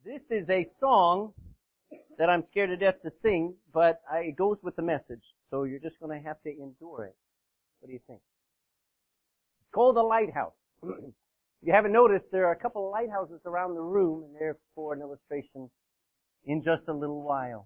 This is a song that I'm scared to death to sing, but it goes with the message. So you're just going to have to endure it. What do you think? It's called The Lighthouse. If you haven't noticed, there are a couple of lighthouses around the room, and they're for an illustration in just a little while.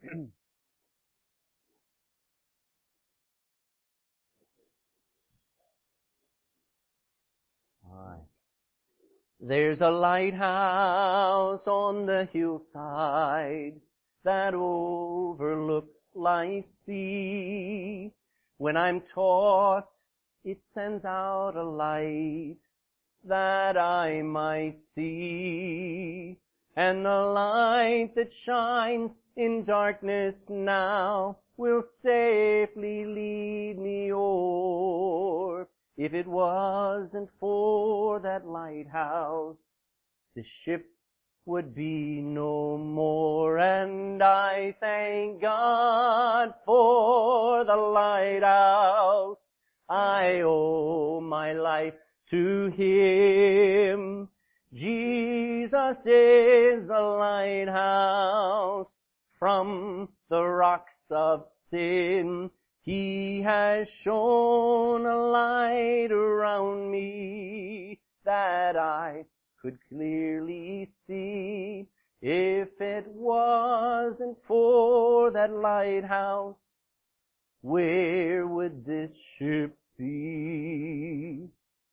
All right. There's a lighthouse on the hillside that overlooks life's sea. When I'm tossed, it sends out a light that I might see. And the light that shines in darkness now will safely lead me o'er. If it wasn't for that lighthouse, the ship would be no more. And I thank God for the lighthouse. I owe my life to Him. Jesus is the lighthouse from the rocks of sin. He has shone a light around me that I could clearly see. If it wasn't for that lighthouse, where would this ship be?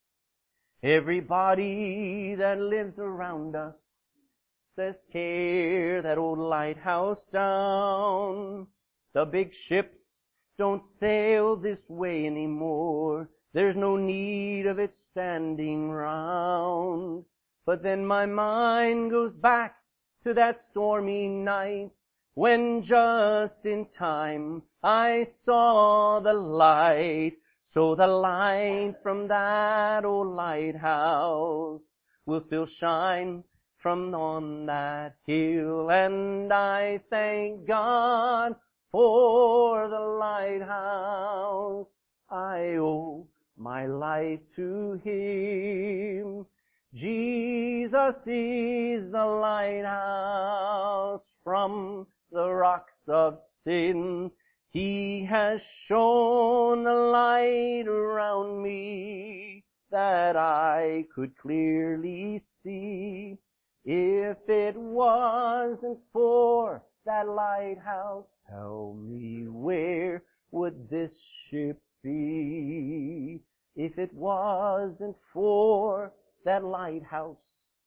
Everybody that lives around us says, tear that old lighthouse down. The big ships don't sail this way anymore. There's no need of it standing round. But then my mind goes back to that stormy night when just in time I saw the light. So the light from that old lighthouse will still shine from on that hill. And I thank God for the lighthouse. I owe my life to Him. Jesus is the lighthouse from the rocks of sin. He has shone a light around me that I could clearly see. If it wasn't for that lighthouse, tell me, where would this ship be? If it wasn't for that lighthouse,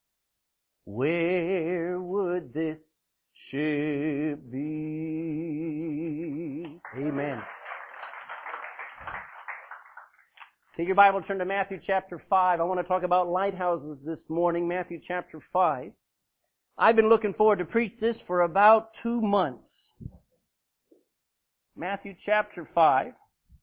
where would this ship be? Amen. Take your Bible, turn to Matthew chapter 5. I want to talk about lighthouses this morning, Matthew chapter 5. I've been looking forward to preach this for about 2 months. Matthew chapter 5.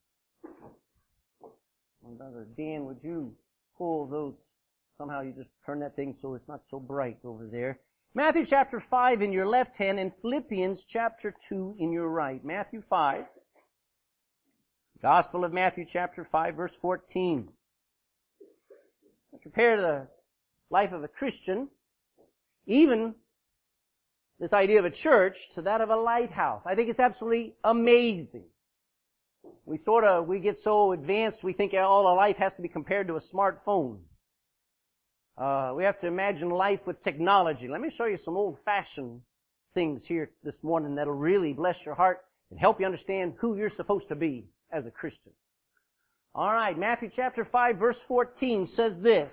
Brother Dan, would you pull those? Somehow you just turn that thing so it's not so bright over there. Matthew chapter 5 in your left hand and Philippians chapter 2 in your right. Matthew 5. Gospel of Matthew chapter 5 verse 14. Compare the life of a Christian, even this idea of a church, to that of a lighthouse. I think it's absolutely amazing. We get so advanced, we think all our life has to be compared to a smartphone. We have to imagine life with technology. Let me show you some old-fashioned things here this morning that'll really bless your heart and help you understand who you're supposed to be as a Christian. All right, Matthew chapter 5 verse 14 says this.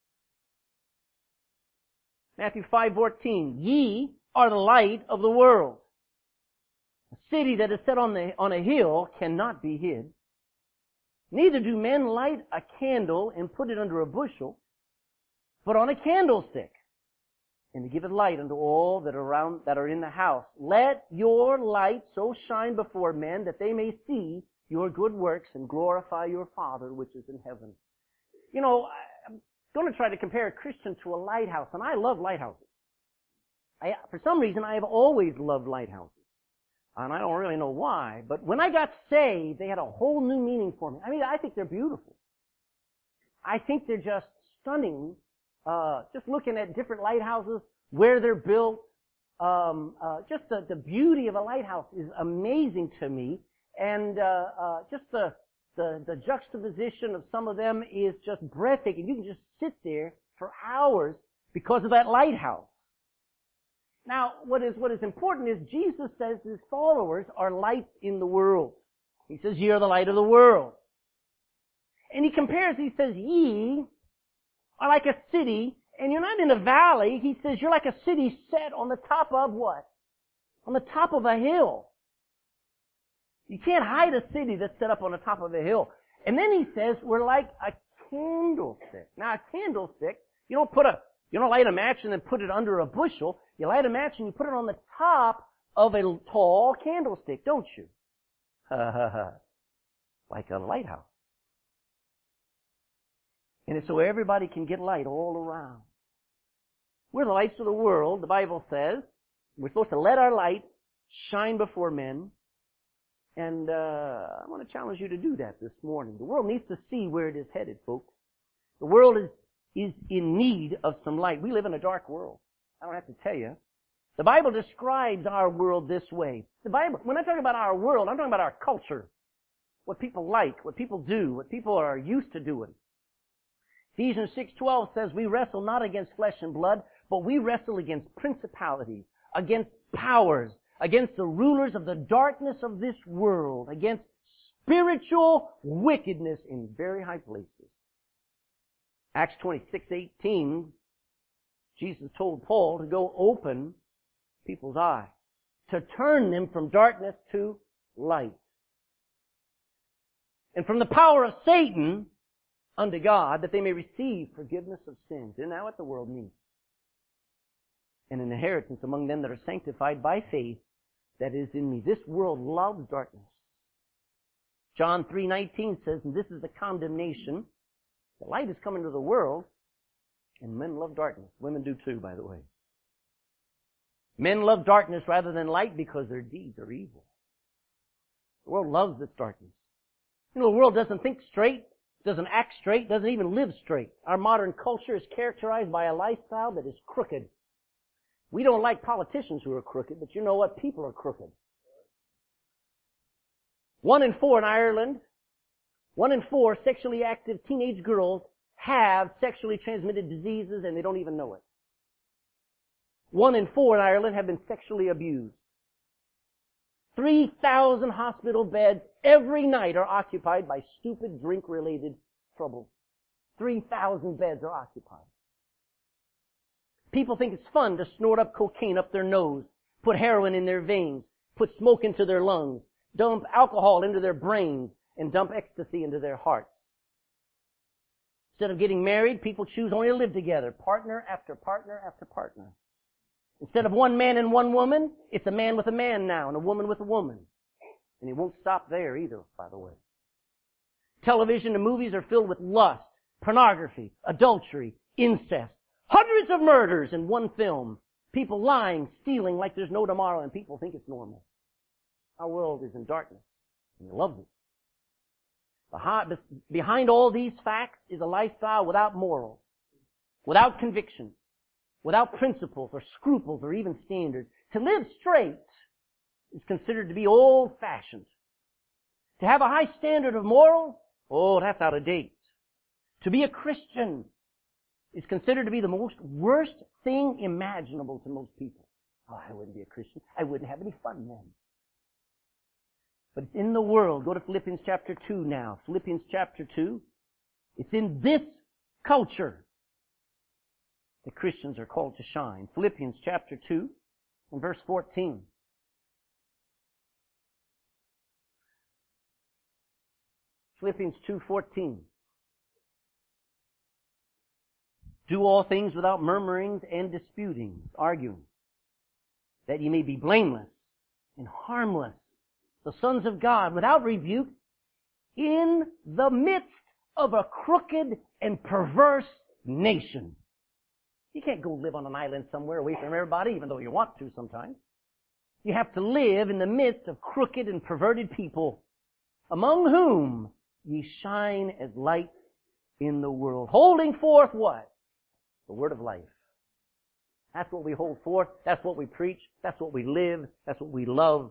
Matthew 5:14, ye are the light of the world. A city that is set on a hill cannot be hid. Neither do men light a candle and put it under a bushel, but on a candlestick, and to give it light unto all that are in the house. Let your light so shine before men that they may see your good works and glorify your Father which is in heaven. You know, I'm going to try to compare a Christian to a lighthouse, and I love lighthouses. For some reason, I have always loved lighthouses. And I don't really know why, but when I got saved, they had a whole new meaning for me. I mean, I think they're beautiful. I think they're just stunning. Just looking at different lighthouses, where they're built. Just the beauty of a lighthouse is amazing to me. And just the juxtaposition of some of them is just breathtaking. You can just sit there for hours because of that lighthouse. Now, what is important is Jesus says his followers are lights in the world. He says, ye are the light of the world. And he compares, he says, ye are like a city, and you're not in a valley. He says you're like a city set on the top of what? On the top of a hill. You can't hide a city that's set up on the top of a hill. And then he says we're like a candlestick. Now, a candlestick, you don't light a match and then put it under a bushel. You light a match and you put it on the top of a tall candlestick, don't you? Like a lighthouse. And it's so everybody can get light all around. We're the lights of the world, the Bible says. We're supposed to let our light shine before men. And I want to challenge you to do that this morning. The world needs to see where it is headed, folks. The world is in need of some light. We live in a dark world. I don't have to tell you. The Bible describes our world this way. The Bible, when I talk about our world, I'm talking about our culture. What people like, what people do, what people are used to doing. Ephesians 6:12 says we wrestle not against flesh and blood, but we wrestle against principalities, against powers, against the rulers of the darkness of this world, against spiritual wickedness in very high places. Acts 26:18, Jesus told Paul to go open people's eyes, to turn them from darkness to light, and from the power of Satan unto God, that they may receive forgiveness of sins. Isn't that what the world needs? And an inheritance among them that are sanctified by faith that is in me. This world loves darkness. John 3:19 says, and this is the condemnation. The light is coming to the world, and men love darkness. Women do too, by the way. Men love darkness rather than light because their deeds are evil. The world loves this darkness. You know, the world doesn't think straight, doesn't act straight, doesn't even live straight. Our modern culture is characterized by a lifestyle that is crooked. We don't like politicians who are crooked, but you know what? People are crooked. 1 in 4 in Ireland, 1 in 4 sexually active teenage girls have sexually transmitted diseases and they don't even know it. 1 in 4 in Ireland have been sexually abused. 3,000 hospital beds every night are occupied by stupid drink-related troubles. 3,000 beds are occupied. People think it's fun to snort up cocaine up their nose, put heroin in their veins, put smoke into their lungs, dump alcohol into their brains, and dump ecstasy into their hearts. Instead of getting married, people choose only to live together, partner after partner after partner. Instead of one man and one woman, it's a man with a man now and a woman with a woman. And it won't stop there either, by the way. Television and movies are filled with lust, pornography, adultery, incest. Hundreds of murders in one film. People lying, stealing like there's no tomorrow, and people think it's normal. Our world is in darkness, and it loves it. Behind all these facts is a lifestyle without morals, without convictions, without principles or scruples or even standards. To live straight is considered to be old-fashioned. To have a high standard of morals, oh, that's out of date. To be a Christian is considered to be the most worst thing imaginable to most people. Oh, I wouldn't be a Christian. I wouldn't have any fun then. But it's in the world. Go to Philippians chapter 2 now. Philippians chapter 2. It's in this culture that Christians are called to shine. Philippians chapter 2 and verse 14. Philippians 2:14. Do all things without murmurings and disputings, arguing, that ye may be blameless and harmless, the sons of God, without rebuke, in the midst of a crooked and perverse nation. You can't go live on an island somewhere away from everybody, even though you want to sometimes. You have to live in the midst of crooked and perverted people, among whom ye shine as lights in the world, holding forth what? The word of life. That's what we hold forth. That's what we preach. That's what we live. That's what we love.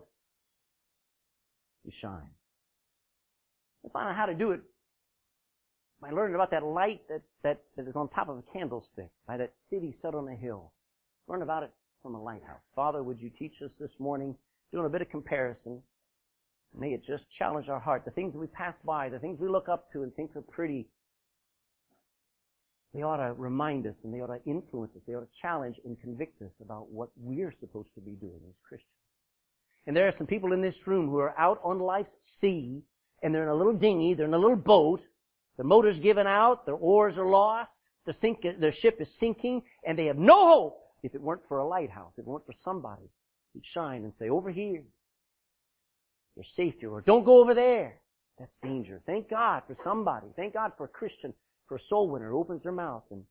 We shine. Let's find out how to do it by learning about that light that is on top of a candlestick, by that city set on a hill. Learn about it from a lighthouse. Father, would you teach us this morning, doing a bit of comparison? May it just challenge our heart. The things we pass by, the things we look up to and think are pretty, they ought to remind us and they ought to influence us. They ought to challenge and convict us about what we're supposed to be doing as Christians. And there are some people in this room who are out on life's sea, and they're in a little dinghy, they're in a little boat, the motor's given out, their oars are lost, their ship is sinking, and they have no hope if it weren't for a lighthouse, if it weren't for somebody who'd shine and say, over here, there's safety, or don't go over there. That's danger. Thank God for somebody. Thank God for a Christian, for a soul winner who opens their mouth and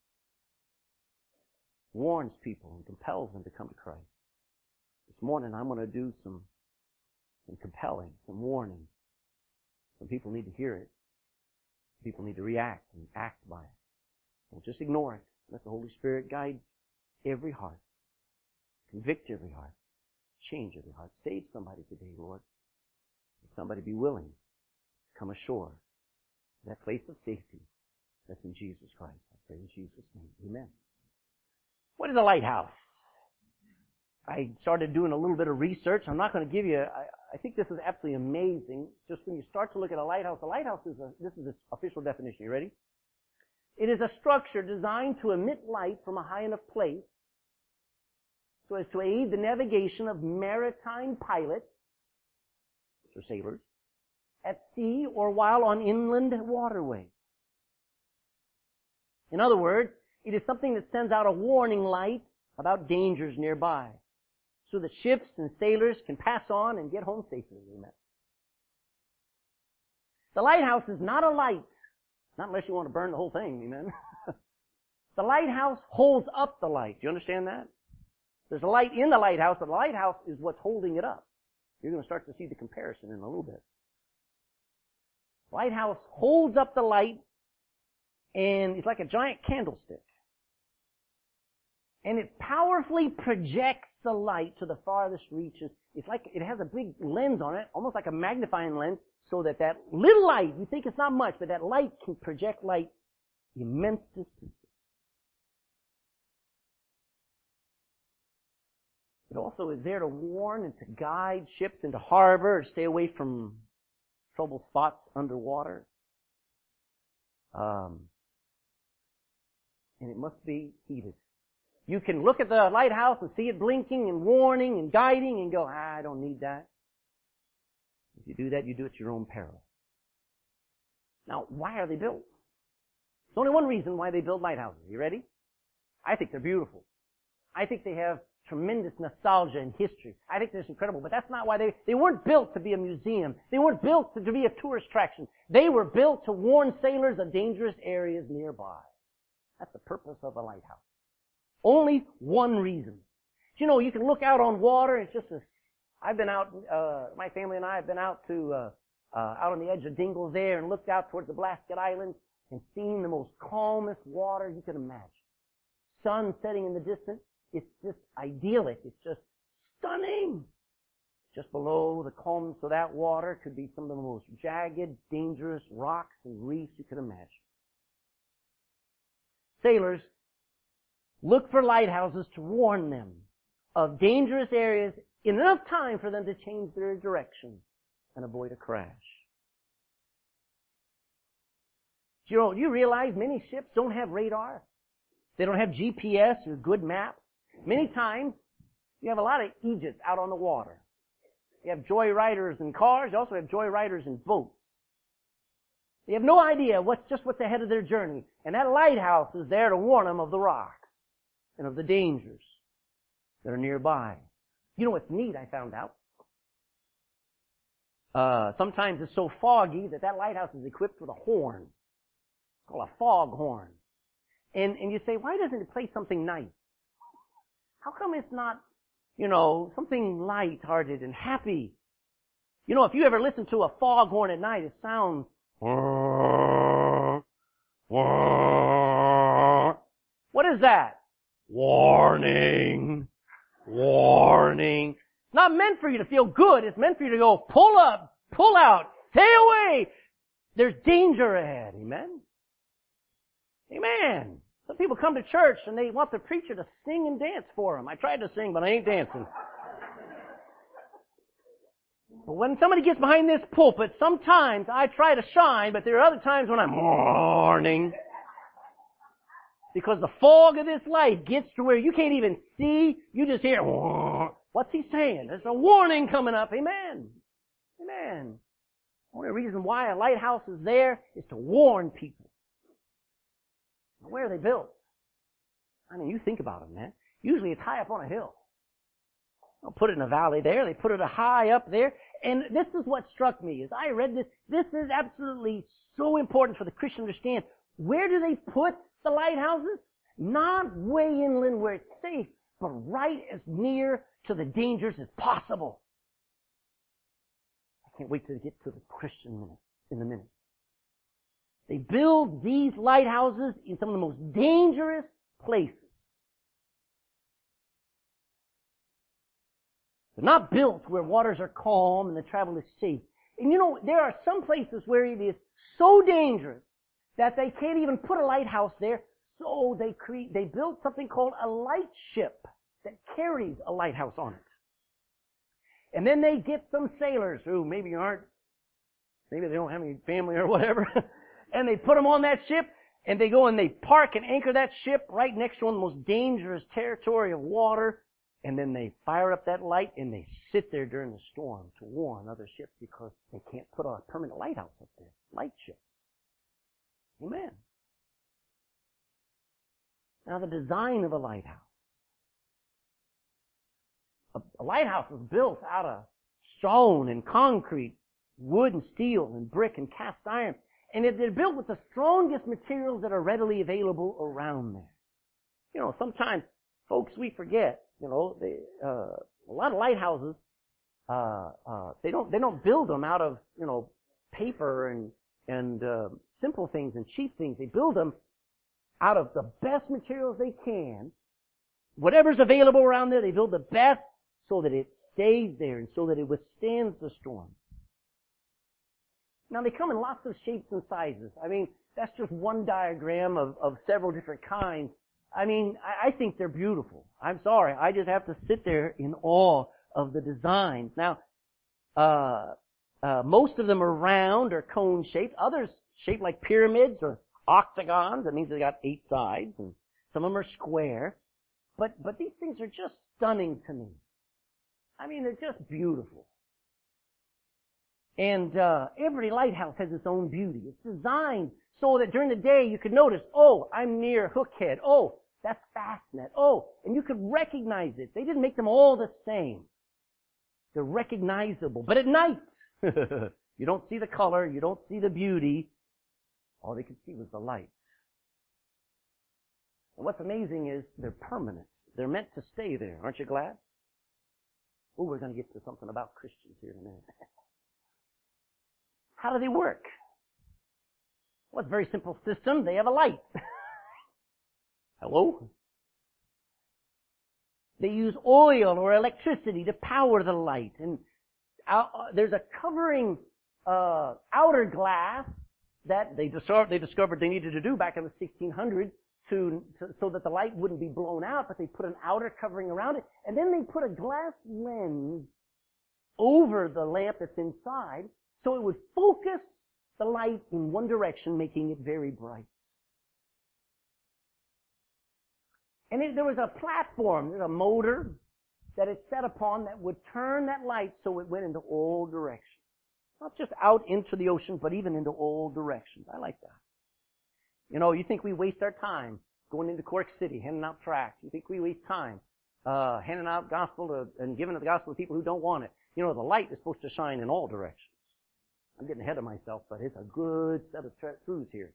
warns people and compels them to come to Christ. This morning I'm going to do some compelling, some warning. Some people need to hear it. People need to react and act by it. Don't just ignore it. Let the Holy Spirit guide every heart. Convict every heart. Change every heart. Save somebody today, Lord. Let somebody be willing to come ashore. That place of safety that's in Jesus Christ. I pray in Jesus' name. Amen. What is a lighthouse? I started doing a little bit of research. I'm not going to give you, I think this is absolutely amazing. Just when you start to look at a lighthouse this is its official definition. You ready? It is a structure designed to emit light from a high enough place so as to aid the navigation of maritime pilots, or sailors, at sea or while on inland waterways. In other words, it is something that sends out a warning light about dangers nearby, so that ships and sailors can pass on and get home safely. Amen. The lighthouse is not a light, not unless you want to burn the whole thing. Amen. The lighthouse holds up the light. Do you understand that? There's a light in the lighthouse, but the lighthouse is what's holding it up. You're going to start to see the comparison in a little bit. Lighthouse holds up the light, and it's like a giant candlestick. And it powerfully projects the light to the farthest reaches. It's like it has a big lens on it, almost like a magnifying lens, so that little light, you think it's not much, but that light can project light immense distances. It also is there to warn and to guide ships into harbor, to stay away from trouble spots underwater. And it must be heated. You can look at the lighthouse and see it blinking and warning and guiding and go, I don't need that. If you do that, you do it at your own peril. Now, why are they built? There's only one reason why they build lighthouses. You ready? I think they're beautiful. I think they have tremendous nostalgia and history. I think they're incredible, but that's not why they weren't built to be a museum. They weren't built to be a tourist attraction. They were built to warn sailors of dangerous areas nearby. That's the purpose of a lighthouse. Only one reason. You know, you can look out on water, it's just I've been out, my family and I have been out out on the edge of Dingles there and looked out towards the Blasket Islands and seen the most calmest water you can imagine. Sun setting in the distance. It's just idyllic. It's just stunning. Just below the calmness of that water could be some of the most jagged, dangerous rocks and reefs you could imagine. Sailors look for lighthouses to warn them of dangerous areas in enough time for them to change their direction and avoid a crash. Do you realize many ships don't have radar? They don't have GPS or good maps. Many times, you have a lot of Egypts out on the water. You have joyriders in cars. You also have joyriders in boats. They have no idea what's ahead of their journey. And that lighthouse is there to warn them of the rocks and of the dangers that are nearby. You know what's neat, I found out? Sometimes it's so foggy that lighthouse is equipped with a horn. It's called a fog horn. And you say, why doesn't it play something nice? How come it's not, something light-hearted and happy? If you ever listen to a foghorn at night, it sounds... What is that? warning, warning. It's not meant for you to feel good. It's meant for you to go, pull up, pull out, stay away. There's danger ahead. Amen? Amen. Some people come to church and they want the preacher to sing and dance for them. I tried to sing, but I ain't dancing. But when somebody gets behind this pulpit, sometimes I try to shine, but there are other times when I'm mourning. Because the fog of this light gets to where you can't even see, you just hear, what's he saying? There's a warning coming up. Amen. Amen. The only reason why a lighthouse is there is to warn people. Where are they built? I mean, you think about them, man. Usually it's high up on a hill. They'll put it in a valley there. They put it high up there. And this is what struck me as I read this. This is absolutely so important for the Christian to understand. Where do they put the lighthouses? Not way inland where it's safe, but right as near to the dangers as possible. I can't wait to get to the Christian in a minute. They build these lighthouses in some of the most dangerous places. They're not built where waters are calm and the travel is safe. And you know, there are some places where it is so dangerous that they can't even put a lighthouse there, so they built something called a light ship that carries a lighthouse on it. And then they get some sailors who maybe they don't have any family or whatever, and they put them on that ship, and they go and they park and anchor that ship right next to one of the most dangerous territory of water, and then they fire up that light, and they sit there during the storm to warn other ships because they can't put a permanent lighthouse up there. Light ship. Amen. Now the design of a lighthouse. A lighthouse was built out of stone and concrete, wood and steel and brick and cast iron. And they're built with the strongest materials that are readily available around there. You know, sometimes, folks, we forget, you know, a lot of lighthouses, they don't build them out of, you know, paper and simple things and cheap things. They build them out of the best materials they can. Whatever's available around there, they build the best so that it stays there and so that it withstands the storm. Now, they come in lots of shapes and sizes. I mean, that's just one diagram of several different kinds. I mean, I think they're beautiful. I'm sorry. I just have to sit there in awe of the designs. Now, most of them are round or cone shaped. Others shaped like pyramids or octagons. That means they got 8 sides. And some of them are square. But these things are just stunning to me. I mean, they're just beautiful. And every lighthouse has its own beauty. It's designed so that during the day you could notice, oh, I'm near Hookhead. Oh, that's Fastnet. Oh, and you could recognize it. They didn't make them all the same. They're recognizable. But at night, you don't see the color, you don't see the beauty. All they could see was the light. And what's amazing is they're permanent. They're meant to stay there. Aren't you glad? Oh, we're going to get to something about Christians here in a minute. How do they work? Well, it's a very simple system. They have a light. Hello? They use oil or electricity to power the light. And there's a covering outer glass that they discovered they needed to do back in the 1600s so that the light wouldn't be blown out, but they put an outer covering around it. And then they put a glass lens over the lamp that's inside so it would focus the light in one direction, making it very bright. And there was a platform, there's a motor that it set upon that would turn that light so it went into all directions. Not just out into the ocean, but even into all directions. I like that. You know, you think we waste our time going into Cork City, handing out tracts. You think we waste time handing out gospel and giving the gospel to people who don't want it. You know, the light is supposed to shine in all directions. I'm getting ahead of myself, but it's a good set of truths here.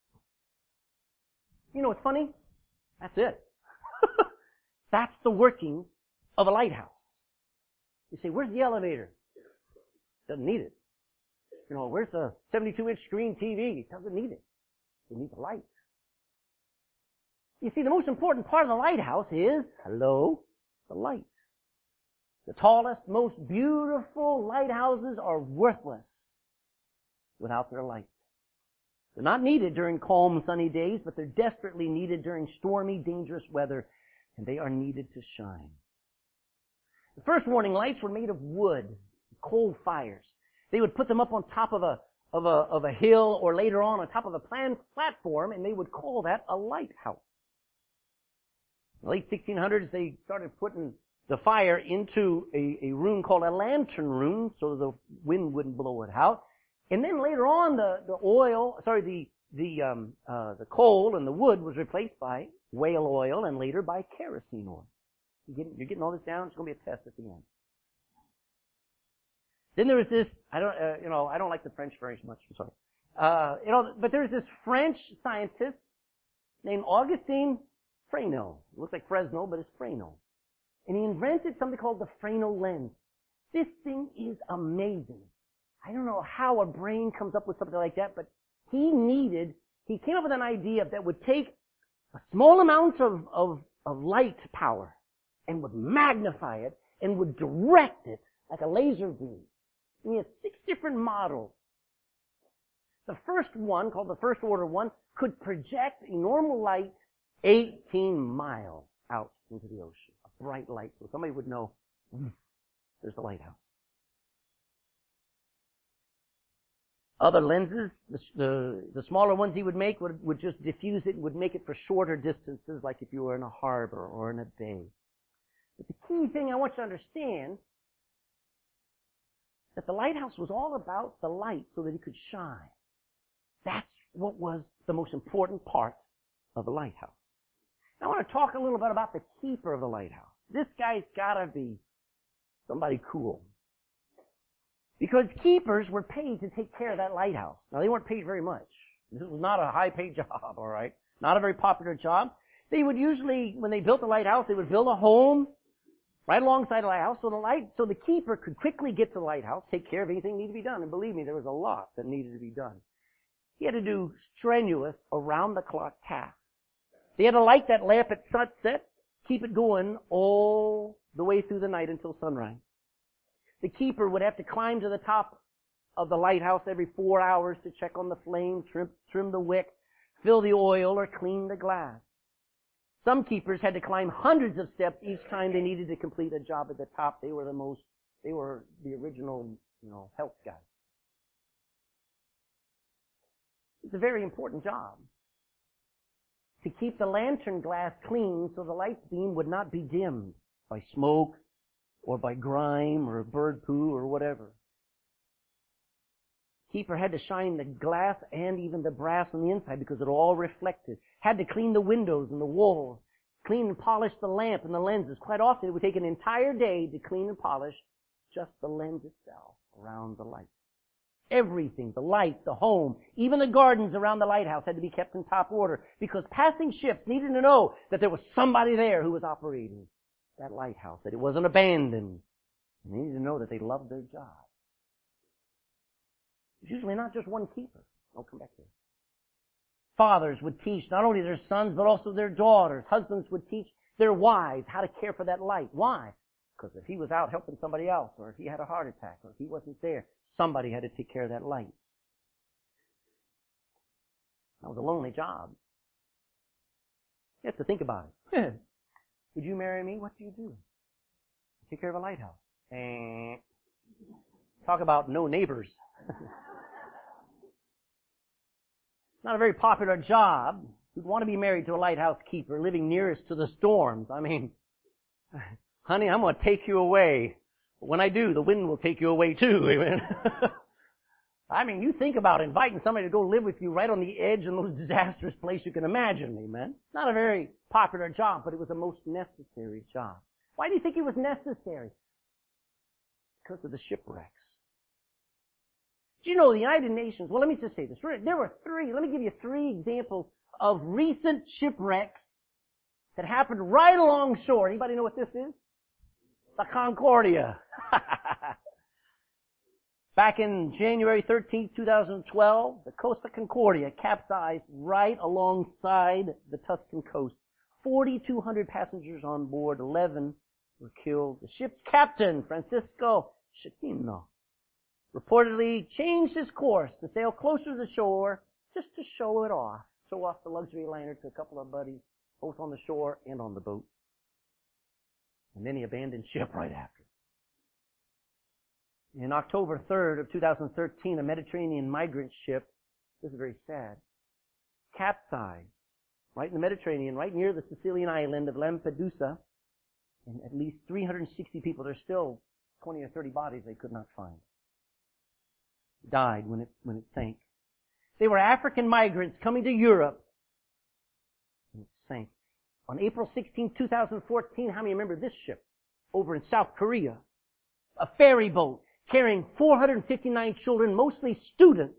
You know what's funny? That's it. That's the working of a lighthouse. You say, where's the elevator? Doesn't need it. You know, where's the 72-inch screen TV? It doesn't need it. It needs a light. You see, the most important part of the lighthouse is, hello, the light. The tallest, most beautiful lighthouses are worthless without their light. They're not needed during calm, sunny days, but they're desperately needed during stormy, dangerous weather, and they are needed to shine. The first warning lights were made of wood, coal fires. They would put them up on top of a hill, or later on top of a platform, and they would call that a lighthouse. In the late 1600s, they started putting the fire into a room called a lantern room, so the wind wouldn't blow it out. And then later on, the coal and the wood was replaced by whale oil, and later by kerosene oil. You're getting all this down? It's going to be a test at the end. Then there was this, I don't like the French very much, I'm sorry. But there was this French scientist named Augustin Fresnel. It looks like Fresno, but it's Fresnel. And he invented something called the Fresnel lens. This thing is amazing. I don't know how a brain comes up with something like that, but he came up with an idea that would take a small amount of light power and would magnify it and would direct it like a laser beam. And he had 6 different models. The first one, called the first order one, could project a normal light 18 miles out into the ocean. A bright light, so somebody would know, there's the lighthouse. Other lenses, the smaller ones he would make would just diffuse it and would make it for shorter distances, like if you were in a harbor or in a bay. But the key thing I want you to understand, that the lighthouse was all about the light so that it could shine. That's what was the most important part of the lighthouse. Now, I want to talk a little bit about the keeper of the lighthouse. This guy's got to be somebody cool. Because keepers were paid to take care of that lighthouse. Now, they weren't paid very much. This was not a high-paid job, all right? Not a very popular job. They would usually, when they built the lighthouse, they would build a home right alongside the lighthouse so the keeper could quickly get to the lighthouse, take care of anything that needed to be done. And believe me, there was a lot that needed to be done. He had to do strenuous, around-the-clock tasks. They had to light that lamp at sunset, keep it going all the way through the night until sunrise. The keeper would have to climb to the top of the lighthouse every 4 hours to check on the flame, trim the wick, fill the oil, or clean the glass. Some keepers had to climb hundreds of steps each time they needed to complete a job at the top. They were the original, health guys. It's a very important job. To keep the lantern glass clean so the light beam would not be dimmed by smoke or by grime or bird poo or whatever. Keeper had to shine the glass and even the brass on the inside because it all reflected. Had to clean the windows and the walls, clean and polish the lamp and the lenses. Quite often it would take an entire day to clean and polish just the lens itself around the light. Everything, the light, the home, even the gardens around the lighthouse had to be kept in top order because passing ships needed to know that there was somebody there who was operating that lighthouse, that it wasn't abandoned. They needed to know that they loved their job. It's usually not just one keeper. I'll come back here. Fathers would teach not only their sons, but also their daughters. Husbands would teach their wives how to care for that light. Why? Because if he was out helping somebody else, or if he had a heart attack, or if he wasn't there, somebody had to take care of that light. That was a lonely job. You have to think about it. Would you marry me? What do you do? Take care of a lighthouse. Talk about no neighbors. Not a very popular job. You'd want to be married to a lighthouse keeper living nearest to the storms. I mean, honey, I'm going to take you away. But when I do, the wind will take you away too. Amen. I mean, you think about inviting somebody to go live with you right on the edge in the most disastrous place you can imagine. Amen. Not a very popular job, but it was the most necessary job. Why do you think it was necessary? Because of the shipwrecks. Do you know the United Nations, well, let me just say this. There were let me give you 3 examples of recent shipwrecks that happened right along shore. Anybody know what this is? The Concordia. Back in January 13th, 2012, the Costa Concordia capsized right alongside the Tuscan coast 4,200 passengers on board. 11 were killed. The ship's captain, Francisco Schettino, reportedly changed his course to sail closer to the shore just to show it off. Show off the luxury liner to a couple of buddies, both on the shore and on the boat. And then he abandoned ship right after. In October 3rd of 2013, a Mediterranean migrant ship, this is very sad, capsized right in the Mediterranean, right near the Sicilian island of Lampedusa, and at least 360 people, there's still 20 or 30 bodies they could not find, died when it sank. They were African migrants coming to Europe, and it sank. On April 16, 2014, how many remember this ship over in South Korea? A ferry boat carrying 459 children, mostly students,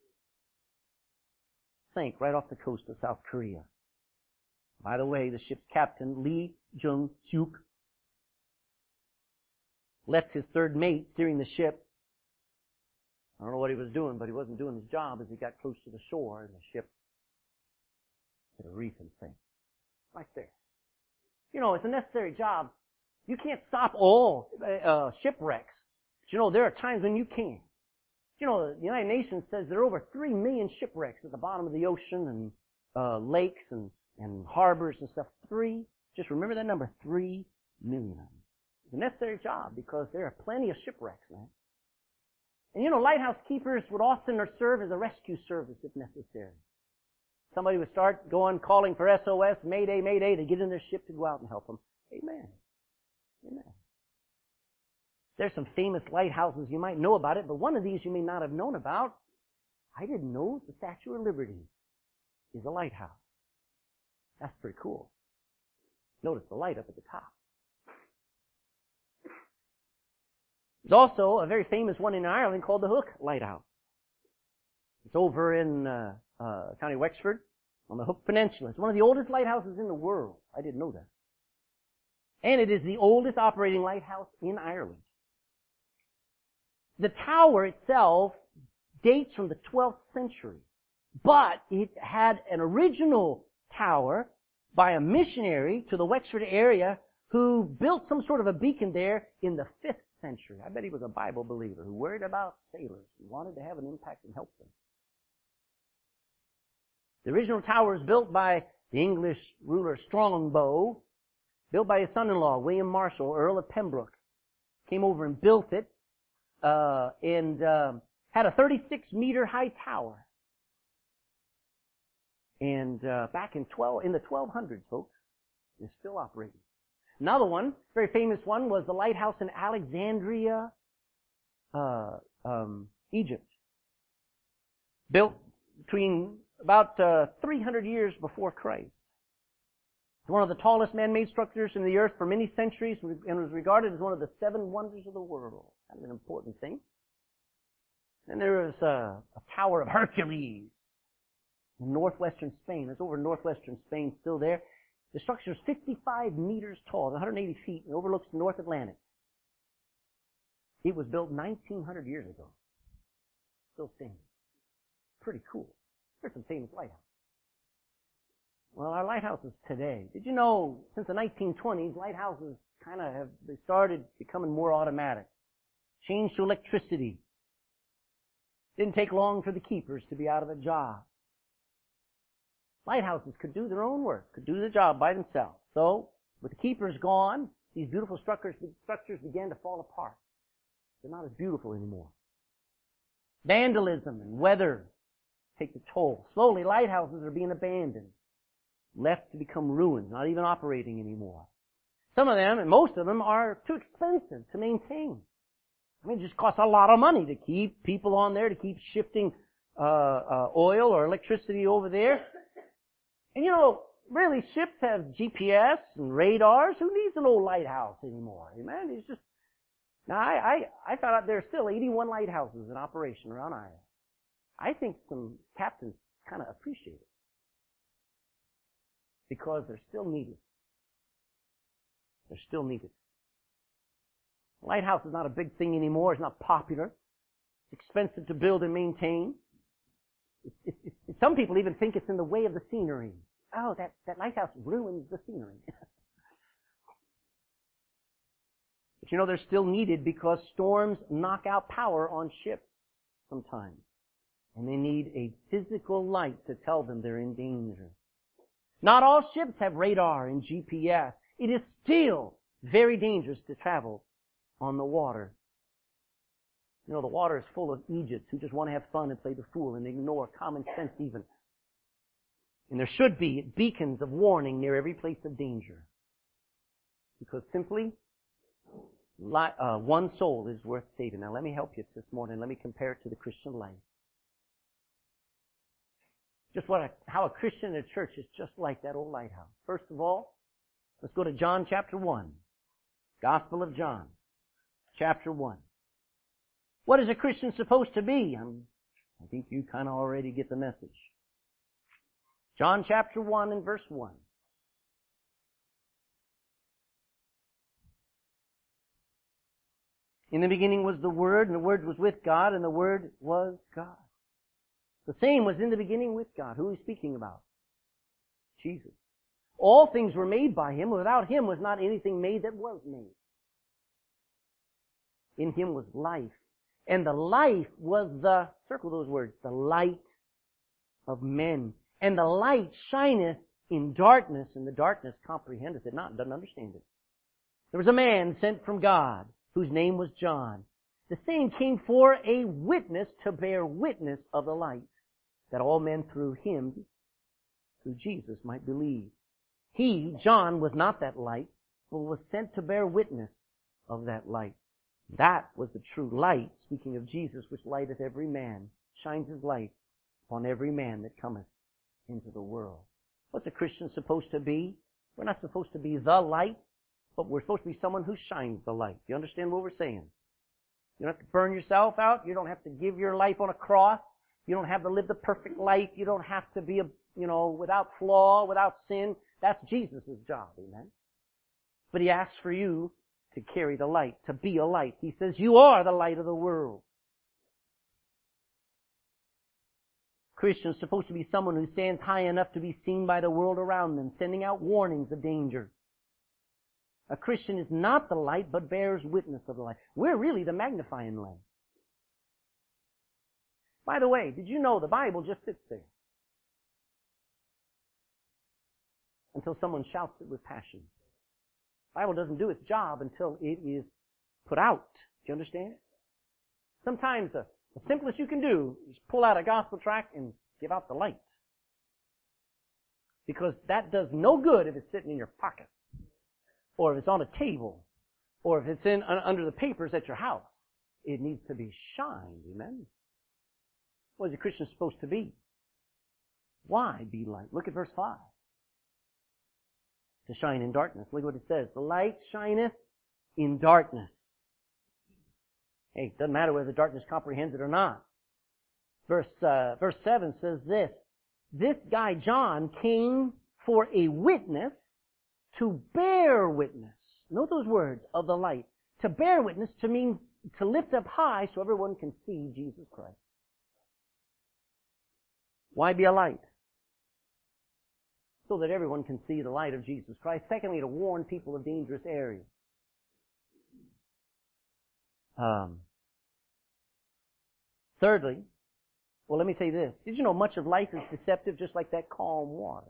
sank right off the coast of South Korea. By the way, the ship's captain, Lee Jung-suk, left his third mate steering the ship. I don't know what he was doing, but he wasn't doing his job as he got close to the shore, and the ship hit a reef and sank. Right there. You know, it's a necessary job. You can't stop all shipwrecks. But you know, there are times when you can. You know, the United Nations says there are over 3 million shipwrecks at the bottom of the ocean and lakes and harbors and stuff. 3. Just remember that number, 3 million. It's a necessary job because there are plenty of shipwrecks, man. And you know, lighthouse keepers would often serve as a rescue service if necessary. Somebody would start calling for SOS, Mayday, Mayday, to get in their ship to go out and help them. Amen. Amen. There's some famous lighthouses. You might know about it, but one of these you may not have known about. I didn't know the Statue of Liberty is a lighthouse. That's pretty cool. Notice the light up at the top. There's also a very famous one in Ireland called the Hook Lighthouse. It's over in County Wexford on the Hook Peninsula. It's one of the oldest lighthouses in the world. I didn't know that. And it is the oldest operating lighthouse in Ireland. The tower itself dates from the 12th century, but it had an original tower by a missionary to the Wexford area who built some sort of a beacon there in the 5th century. I bet he was a Bible believer who worried about sailors and wanted to have an impact and help them. The original tower was built by the English ruler Strongbow, built by his son-in-law, William Marshall, Earl of Pembroke. Came over and built it, and had a 36-meter high tower. And back in the 1200s, folks, it's still operating. Another one, very famous one, was the lighthouse in Alexandria, Egypt. Built between about 300 years before Christ. It's one of the tallest man-made structures in the earth for many centuries and was regarded as one of the 7 wonders of the world. That's an important thing. Then there is a Tower of Hercules in northwestern Spain. It's over in northwestern Spain, still there. The structure is 55 meters tall, 180 feet, and overlooks the North Atlantic. It was built 1,900 years ago. Still standing. Pretty cool. There's some famous lighthouses. Well, our lighthouses today. Did you know, since the 1920s, lighthouses they started becoming more automatic. Changed to electricity. Didn't take long for the keepers to be out of a job. Lighthouses could do their own work, could do the job by themselves. So, with the keepers gone, these beautiful structures began to fall apart. They're not as beautiful anymore. Vandalism and weather take the toll. Slowly, lighthouses are being abandoned, left to become ruins, not even operating anymore. Some of them, and most of them, are too expensive to maintain. I mean, it just costs a lot of money to keep people on there, to keep shifting oil or electricity over there. And you know, really, ships have GPS and radars. Who needs an old lighthouse anymore? Man, it's just... Now, I found out there are still 81 lighthouses in operation around Ireland. I think some captains kind of appreciate it because they're still needed. They're still needed. Lighthouse is not a big thing anymore. It's not popular. It's expensive to build and maintain. Some people even think it's in the way of the scenery. oh, that lighthouse ruins the scenery. But you know, they're still needed because storms knock out power on ships sometimes. And they need a physical light to tell them they're in danger. Not all ships have radar and GPS. It is still very dangerous to travel on the water. You know, the water is full of Egypts who just want to have fun and play the fool and ignore common sense even. And there should be beacons of warning near every place of danger. Because simply, one soul is worth saving. Now let me help you this morning. Let me compare it to the Christian life. Just how a Christian in a church is just like that old lighthouse. First of all, let's go to John chapter 1. Gospel of John, chapter 1. What is a Christian supposed to be? I think you kind of already get the message. John chapter 1 and verse 1. In the beginning was the Word, and the Word was with God, and the Word was God. The same was in the beginning with God. Who is he speaking about? Jesus. All things were made by Him. Without Him was not anything made that was made. In Him was life. And the life was circle those words, the light of men. And the light shineth in darkness, and the darkness comprehendeth it not, doesn't understand it. There was a man sent from God, whose name was John. The same came for a witness to bear witness of the light, that all men through Him, through Jesus, might believe. He, John, was not that light, but was sent to bear witness of that light. That was the true light, speaking of Jesus, which lighteth every man, shines His light upon every man that cometh into the world. What's a Christian supposed to be? We're not supposed to be the light, but we're supposed to be someone who shines the light. Do you understand what we're saying? You don't have to burn yourself out. You don't have to give your life on a cross. You don't have to live the perfect life. You don't have to be without flaw, without sin. That's Jesus' job, amen? But He asks for you to carry the light, to be a light. He says, you are the light of the world. Christians are supposed to be someone who stands high enough to be seen by the world around them, sending out warnings of danger. A Christian is not the light, but bears witness of the light. We're really the magnifying lens. By the way, did you know the Bible just sits there until someone shouts it with passion? The Bible doesn't do its job until it is put out. Do you understand? Sometimes the simplest you can do is pull out a gospel tract and give out the light. Because that does no good if it's sitting in your pocket, or if it's on a table, or if it's under the papers at your house. It needs to be shined, amen? What is a Christian supposed to be? Why be light? Look at verse 5. To shine in darkness. Look what it says. The light shineth in darkness. Hey, it doesn't matter whether the darkness comprehends it or not. Verse 7 says this. This guy, John, came for a witness to bear witness. Note those words, of the light. To bear witness to mean to lift up high so everyone can see Jesus Christ. Why be a light? So that everyone can see the light of Jesus Christ. Secondly, to warn people of dangerous areas. Thirdly, well, let me say this. Did you know much of life is deceptive, just like that calm water?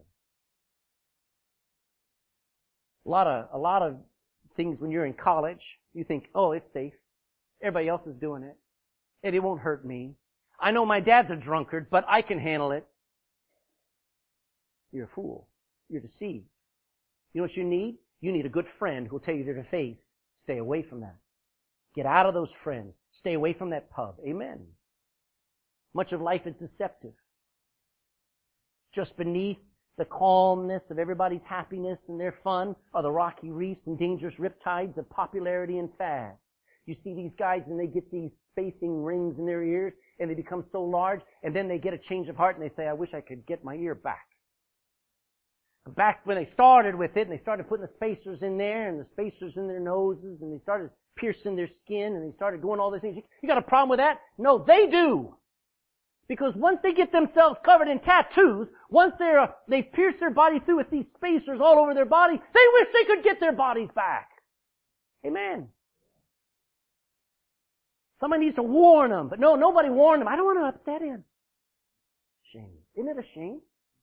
A lot of things when you're in college, you think, oh, it's safe. Everybody else is doing it. And it won't hurt me. I know my dad's a drunkard, but I can handle it. You're a fool. You're deceived. You know what you need? You need a good friend who will tell you to your face, stay away from that. Get out of those friends. Stay away from that pub. Amen. Much of life is deceptive. Just beneath the calmness of everybody's happiness and their fun are the rocky reefs and dangerous riptides of popularity and fad. You see these guys and they get these spacing rings in their ears and they become so large and then they get a change of heart and they say, I wish I could get my ear back. Back when they started with it and they started putting the spacers in there and the spacers in their noses and they started piercing their skin and they started doing all these things. You got a problem with that? No, they do. Because once they get themselves covered in tattoos, once they've pierced their body through with these spacers all over their body, they wish they could get their bodies back. Amen. Somebody needs to warn them. But no, nobody warned them. I don't want to upset him. Shame. Isn't it a shame?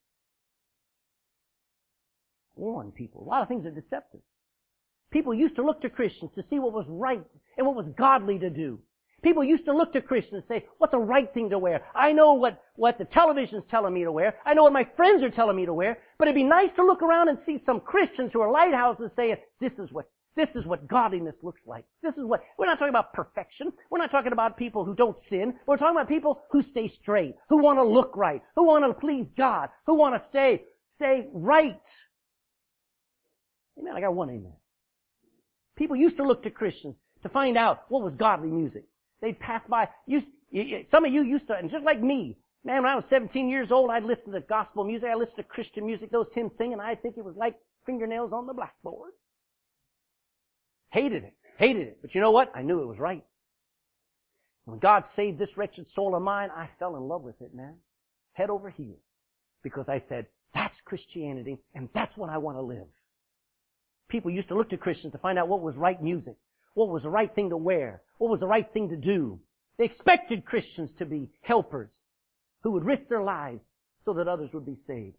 Warn people. A lot of things are deceptive. People used to look to Christians to see what was right and what was godly to do. People used to look to Christians and say, what's the right thing to wear? I know what the television's telling me to wear. I know what my friends are telling me to wear. But it'd be nice to look around and see some Christians who are lighthouses saying, this is what godliness looks like. We're not talking about perfection. We're not talking about people who don't sin. We're talking about people who stay straight, who want to look right, who want to please God, who want to stay right. Amen. I got one amen. People used to look to Christians to find out what was godly music. They'd pass by. Some of you used to, and just like me, man, when I was 17 years old, I'd listen to gospel music. I listened to Christian music, those hymns singing. I think it was like fingernails on the blackboard. Hated it. But you know what? I knew it was right. When God saved this wretched soul of mine, I fell in love with it, man. Head over heels. Because I said, that's Christianity, and that's what I want to live. People used to look to Christians to find out what was right music, what was the right thing to wear, what was the right thing to do. They expected Christians to be helpers who would risk their lives so that others would be saved.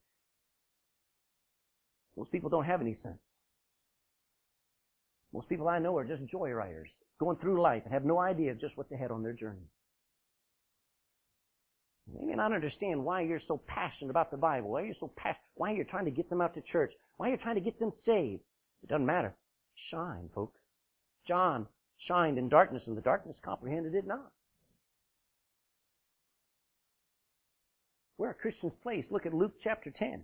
Most people don't have any sense. Most people I know are just joyriders, going through life and have no idea just what's ahead on their journey. They may not understand why you're so passionate about the Bible, why you're trying to get them out to church, why you're trying to get them saved. It doesn't matter. Shine, folks. John shined in darkness, and the darkness comprehended it not. Where are Christians placed? Look at Luke chapter 10.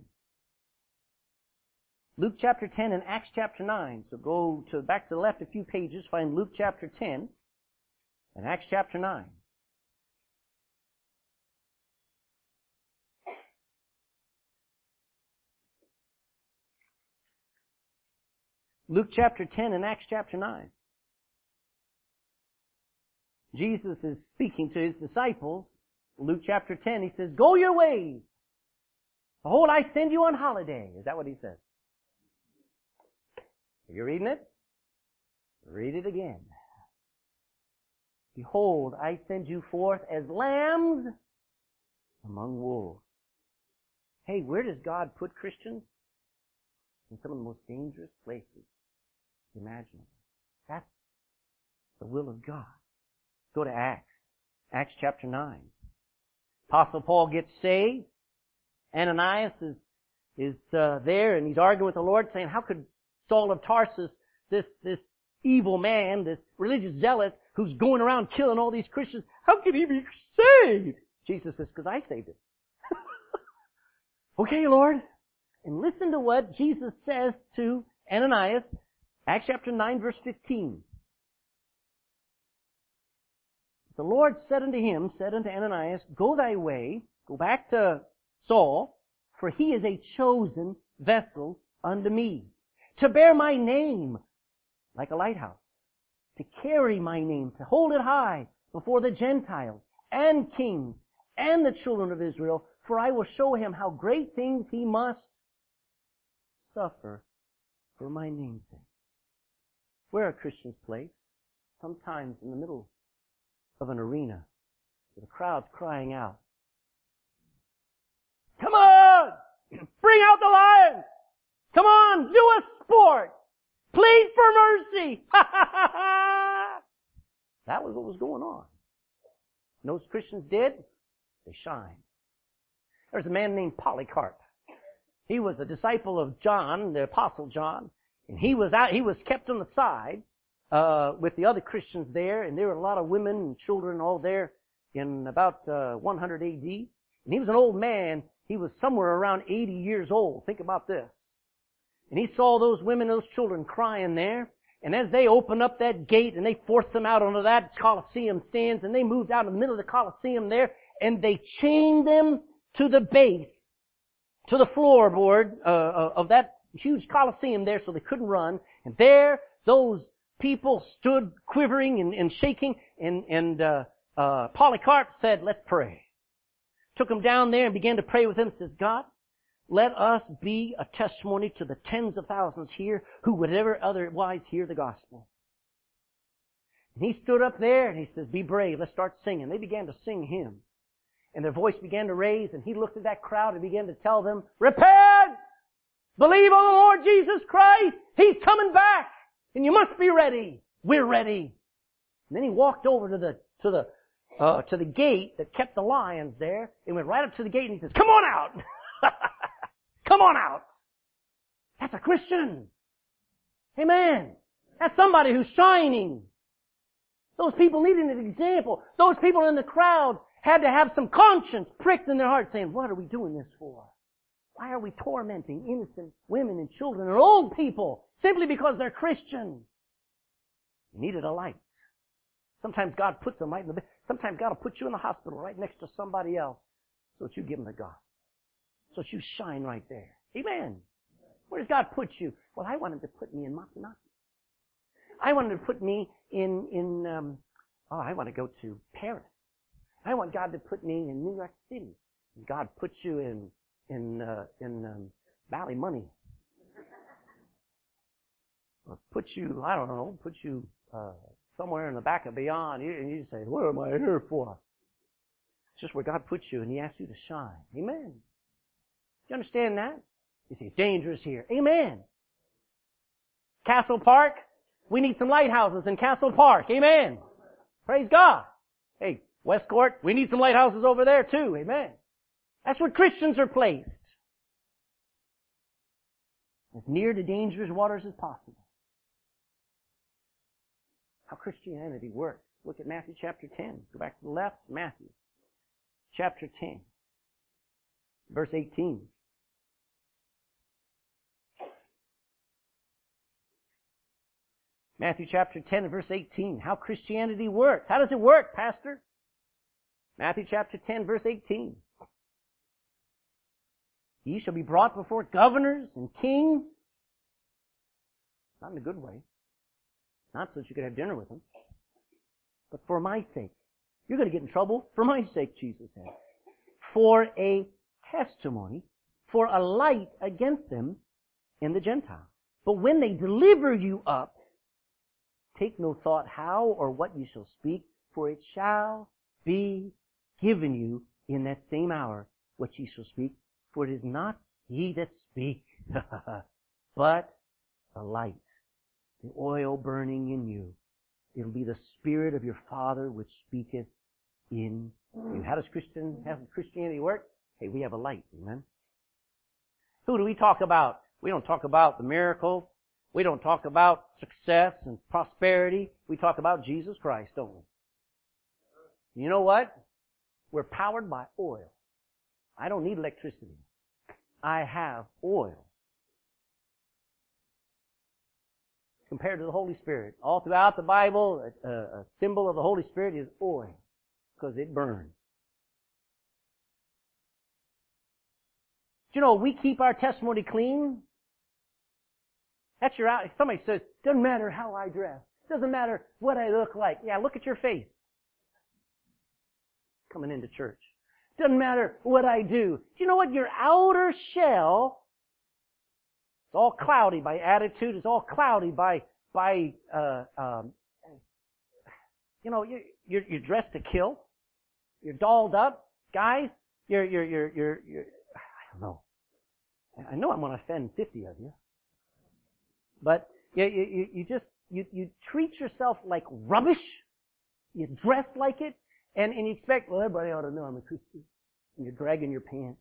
Luke chapter 10 and Acts chapter 9. So go back to the left a few pages, find Luke chapter 10 and Acts chapter 9. Luke chapter 10 and Acts chapter 9. Jesus is speaking to His disciples. Luke chapter 10, He says, go your ways. Behold, I send you on holiday. Is that what He says? Are you reading it? Read it again. Behold, I send you forth as lambs among wolves. Hey, where does God put Christians? In some of the most dangerous places imaginable. That's the will of God. Go to Acts. Acts chapter 9. Apostle Paul gets saved. Ananias is there, and he's arguing with the Lord, saying, how could Saul of Tarsus, this evil man, this religious zealot, who's going around killing all these Christians, how could he be saved? Jesus says, because I saved him. Okay, Lord. And listen to what Jesus says to Ananias, Acts chapter 9, verse 15. The Lord said unto Ananias, go thy way, go back to Saul, for he is a chosen vessel unto me, to bear my name like a lighthouse, to carry my name, to hold it high before the Gentiles and kings and the children of Israel, for I will show him how great things he must suffer for my name's sake. Where are Christians placed? Sometimes in the middle of an arena with a crowd crying out, come on! Bring out the lions! Come on! Do a sport! Plead for mercy! That was what was going on. And those Christians did? They shined. There's a man named Polycarp. He was a disciple of John, the Apostle John, and he was kept on the side with the other Christians there, and there were a lot of women and children all there in about 100 AD. And he was an old man. He was somewhere around 80 years old. Think about this. And he saw those women, those children crying there. And as they opened up that gate and they forced them out onto that Colosseum stands, and they moved out in the middle of the Colosseum there, and they chained them to the base, to the floorboard of that huge Colosseum there, so they couldn't run. And there, those people stood quivering and shaking, and Polycarp said, let's pray. took him down there and began to pray with him. Says, God, let us be a testimony to the tens of thousands here who would ever otherwise hear the gospel. And he stood up there and he says, be brave, let's start singing. They began to sing hymns. And their voice began to raise, and he looked at that crowd and began to tell them, repent! Believe on the Lord Jesus Christ! He's coming back! And you must be ready! We're ready! And then he walked over to the gate that kept the lions there, and went right up to the gate and he says, come on out! Come on out! That's a Christian! Amen! That's somebody who's shining! Those people needed an example. Those people in the crowd had to have some conscience pricked in their heart saying, what are we doing this for? Why are we tormenting innocent women and children and old people simply because they're Christian? You needed a light. Sometimes God puts them right in the bed. Sometimes God will put you in the hospital right next to somebody else so that you give them the gospel. So that you shine right there. Amen. Where does God put you? Well, I wanted to put me in Matanati. I wanted to put me I want to go to Paris. I want God to put me in New York City. God puts you in Ballymoney. Or put you, I don't know, somewhere in the back of beyond, and you say, what am I here for? It's just where God puts you, and He asks you to shine. Amen. Do you understand that? You see, it's dangerous here. Amen. Castle Park, we need some lighthouses in Castle Park. Amen. Praise God. Hey, Westcourt, we need some lighthouses over there too. Amen. That's where Christians are placed. As near to dangerous waters as possible. How Christianity works. Look at Matthew chapter 10. Go back to the left. Matthew chapter 10. Verse 18. Matthew chapter 10 and verse 18. How Christianity works. How does it work, Pastor? Matthew chapter 10 verse 18. Ye shall be brought before governors and kings. Not in a good way. Not so that you could have dinner with them. But for my sake. You're going to get in trouble for my sake, Jesus said. For a testimony, for a light against them in the Gentiles. But when they deliver you up, take no thought how or what you shall speak, for it shall be given you in that same hour what ye shall speak. For it is not ye that speak, but the light, the oil burning in you. It'll be the Spirit of your Father which speaketh in you. How does Christianity work? Hey, we have a light, amen? Who do we talk about? We don't talk about the miracle. We don't talk about success and prosperity. We talk about Jesus Christ, don't we? You know what? We're powered by oil. I don't need electricity. I have oil. Compared to the Holy Spirit. All throughout the Bible, a symbol of the Holy Spirit is oil. Because it burns. You know, we keep our testimony clean. That's your out. Somebody says, doesn't matter how I dress. Doesn't matter what I look like. Yeah, look at your face. Coming into church. Doesn't matter what I do. Do you know what? Your outer shell, it's all cloudy by attitude. It's all cloudy by you're dressed to kill. You're dolled up. Guys, you're I don't know. I know I'm going to offend 50 of you. But you treat yourself like rubbish. You dress like it. And you expect, well, everybody ought to know I'm a Christian. And you're dragging your pants.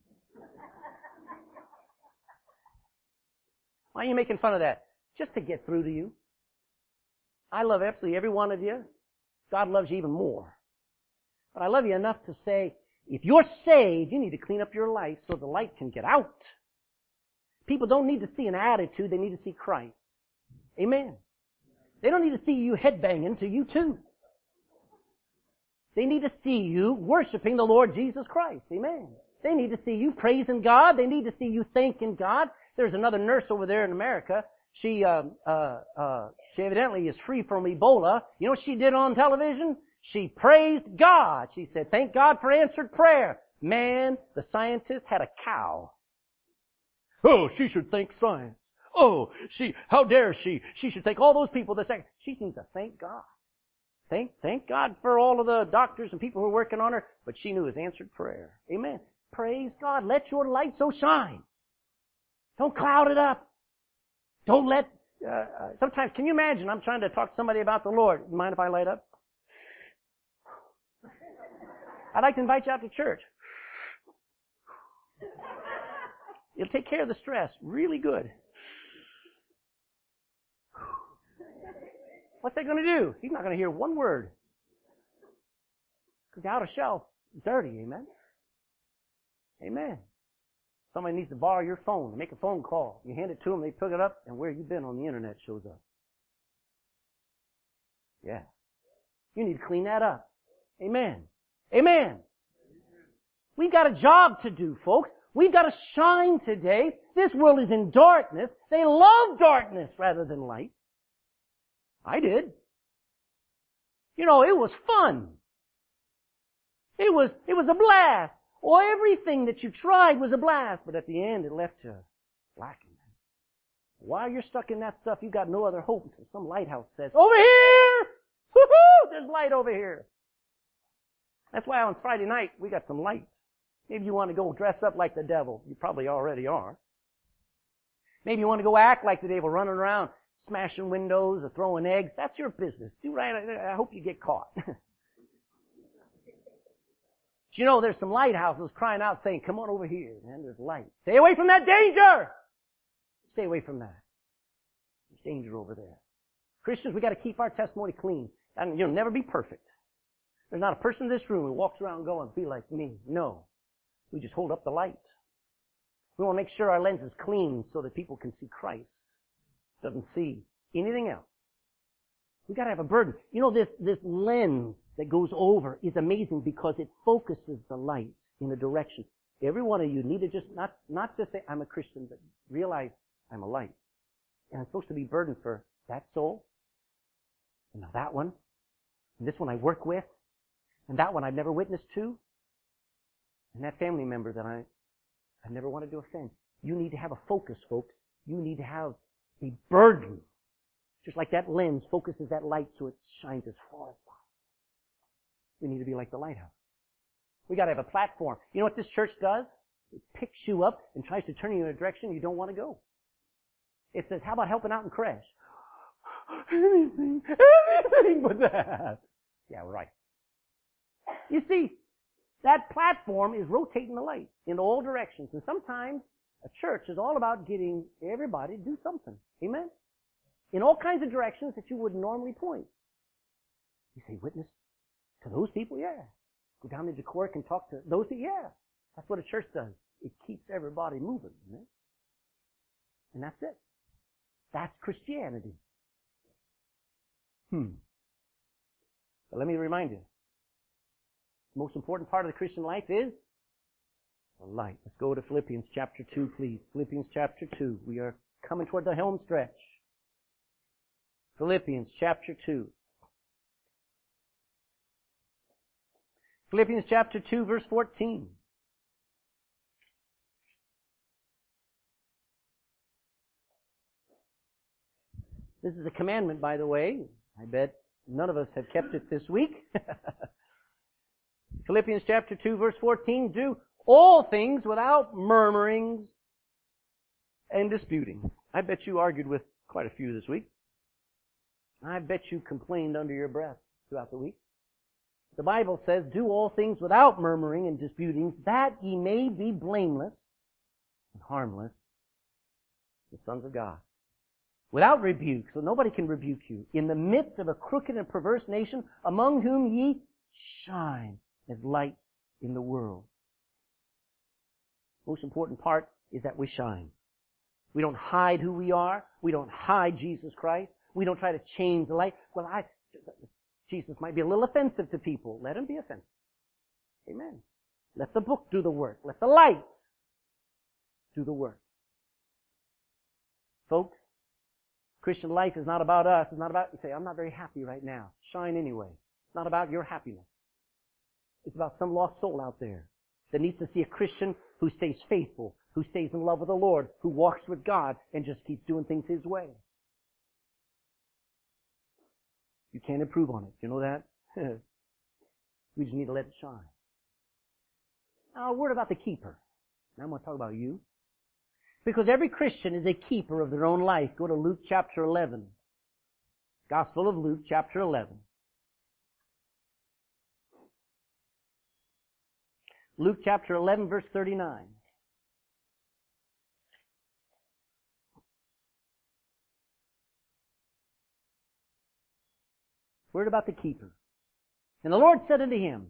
Why are you making fun of that? Just to get through to you. I love absolutely every one of you. God loves you even more. But I love you enough to say, if you're saved, you need to clean up your life so the light can get out. People don't need to see an attitude, they need to see Christ. Amen. They don't need to see you headbanging to you too. They need to see you worshiping the Lord Jesus Christ. Amen. They need to see you praising God. They need to see you thanking God. There's another nurse over there in America. She evidently is free from Ebola. You know what she did on television? She praised God. She said, thank God for answered prayer. Man, the scientist had a cow. Oh, she should thank science. Oh, how dare she? She should thank all those people that say, she needs to thank God. Thank God for all of the doctors and people who are working on her, but she knew His answered prayer. Amen. Praise God. Let your light so shine. Don't cloud it up. Don't let, sometimes, can you imagine, I'm trying to talk to somebody about the Lord. You mind if I light up? I'd like to invite you out to church. It'll take care of the stress really good. What's that going to do? He's not going to hear one word. Because out of shelf, dirty, amen? Amen. Somebody needs to borrow your phone, make a phone call. You hand it to them, they pick it up, and where you've been on the internet shows up. Yeah. You need to clean that up. Amen. Amen. We've got a job to do, folks. We've got to shine today. This world is in darkness. They love darkness rather than light. I did. You know, it was fun. It was a blast. Oh, everything that you tried was a blast, but at the end it left you lacking. While you're stuck in that stuff, you've got no other hope until some lighthouse says, over here! Woo-hoo! There's light over here. That's why on Friday night we got some light. Maybe you want to go dress up like the devil. You probably already are. Maybe you want to go act like the devil, running around smashing windows or throwing eggs. That's your business. Do right. I hope you get caught. You know, there's some lighthouses crying out saying, come on over here, man, there's light. Stay away from that danger! Stay away from that. There's danger over there. Christians, we got to keep our testimony clean. And you'll never be perfect. There's not a person in this room who walks around going, be like me. No. We just hold up the light. We want to make sure our lens is clean so that people can see Christ. Doesn't see anything else. We got to have a burden. You know, this lens that goes over is amazing because it focuses the light in a direction. Every one of you need to just not just say, I'm a Christian, but realize I'm a light. And I'm supposed to be burdened for that soul, and now that one, and this one I work with, and that one I've never witnessed to, and that family member that I never wanted to offend. You need to have a focus, folks. You need to have a burden. Just like that lens focuses that light so it shines as far as possible. We need to be like the lighthouse. We got to have a platform. You know what this church does? It picks you up and tries to turn you in a direction you don't want to go. It says, how about helping out in crash? Anything but that. Yeah, right. You see, that platform is rotating the light in all directions. And sometimes a church is all about getting everybody to do something. Amen? In all kinds of directions that you wouldn't normally point. You say, witness to those people? Yeah. Go down into Cork and talk to those people? Yeah. That's what a church does. It keeps everybody moving. Amen? And that's it. That's Christianity. But let me remind you, the most important part of the Christian life is the light. Let's go to Philippians chapter 2, please. Philippians chapter 2. We are coming toward the home stretch. Philippians chapter 2. Philippians chapter 2, verse 14. This is a commandment, by the way. I bet none of us have kept it this week. Philippians chapter 2, verse 14. Do all things without murmurings and disputing. I bet you argued with quite a few this week. I bet you complained under your breath throughout the week. The Bible says, do all things without murmuring and disputing, that ye may be blameless and harmless, the sons of God. Without rebuke, so nobody can rebuke you, in the midst of a crooked and perverse nation, among whom ye shine as light in the world. Most important part is that we shine. We don't hide who we are. We don't hide Jesus Christ. We don't try to change the light. Well, Jesus might be a little offensive to people. Let him be offensive. Amen. Let the book do the work. Let the light do the work. Folks, Christian life is not about us. It's not about, you say, I'm not very happy right now. Shine anyway. It's not about your happiness. It's about some lost soul out there. that needs to see a Christian who stays faithful, who stays in love with the Lord, who walks with God, and just keeps doing things His way. You can't improve on it. You know that? We just need to let it shine. Now, a word about the keeper. Now I'm going to talk about you. Because every Christian is a keeper of their own life. Go to Luke chapter 11. Gospel of Luke chapter 11. Luke chapter 11 verse 39. Word about the keeper. And the Lord said unto him,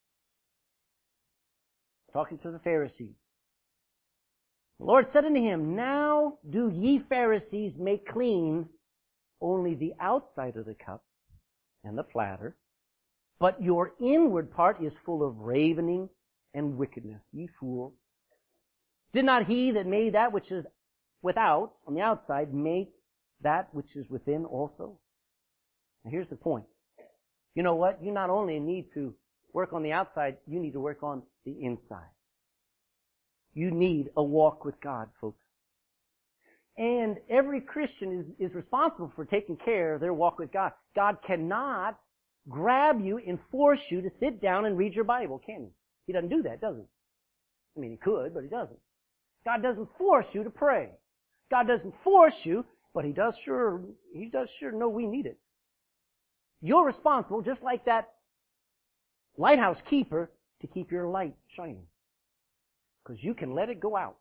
talking to the Pharisees, the Lord said unto him, now do ye Pharisees make clean only the outside of the cup and the platter, but your inward part is full of ravening and wickedness. Ye fools. Did not he that made that which is without, on the outside, make that which is within also? Now here's the point. You know what? You not only need to work on the outside, you need to work on the inside. You need a walk with God, folks. And every Christian is responsible for taking care of their walk with God. God cannot grab you and force you to sit down and read your Bible, can He? He doesn't do that, does He? I mean, He could, but He doesn't. God doesn't force you to pray. God doesn't force you, but He does sure know we need it. You're responsible, just like that lighthouse keeper, to keep your light shining. Because you can let it go out.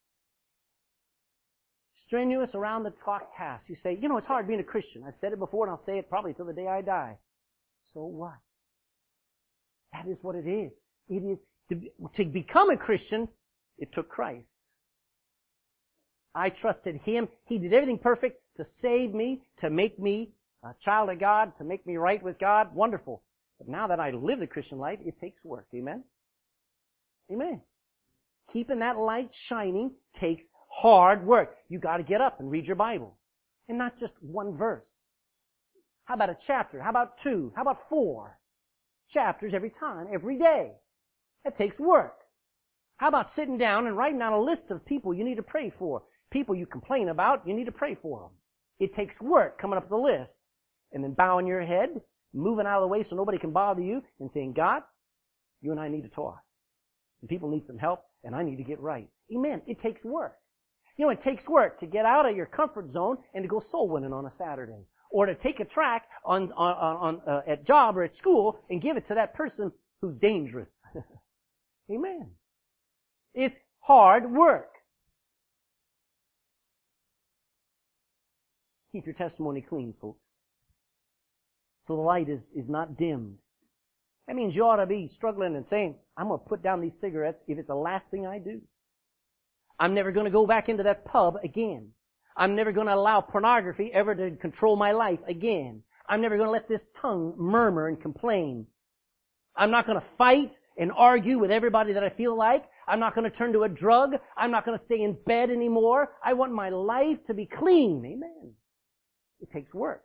Strenuous around the clock task. You say, you know, it's hard being a Christian. I've said it before and I'll say it probably till the day I die. So what? That is what it is. It is to become a Christian, it took Christ. I trusted Him. He did everything perfect to save me, to make me a child of God, to make me right with God. Wonderful. But now that I live the Christian life, it takes work. Amen? Amen. Keeping that light shining takes hard work. You got to get up and read your Bible. And not just one verse. How about a chapter? How about 2? How about 4 chapters every time, every day? That takes work. How about sitting down and writing down a list of people you need to pray for? People you complain about, you need to pray for them. It takes work coming up with the list. And then bowing your head, moving out of the way so nobody can bother you, and saying, God, you and I need to talk. And people need some help, and I need to get right. Amen. It takes work. You know, it takes work to get out of your comfort zone and to go soul winning on a Saturday. Or to take a tract at job or at school and give it to that person who's dangerous. Amen. It's hard work. Keep your testimony clean, folks. So the light is not dimmed. That means you ought to be struggling and saying, I'm going to put down these cigarettes if it's the last thing I do. I'm never going to go back into that pub again. I'm never going to allow pornography ever to control my life again. I'm never going to let this tongue murmur and complain. I'm not going to fight and argue with everybody that I feel like. I'm not going to turn to a drug. I'm not going to stay in bed anymore. I want my life to be clean. Amen. It takes work.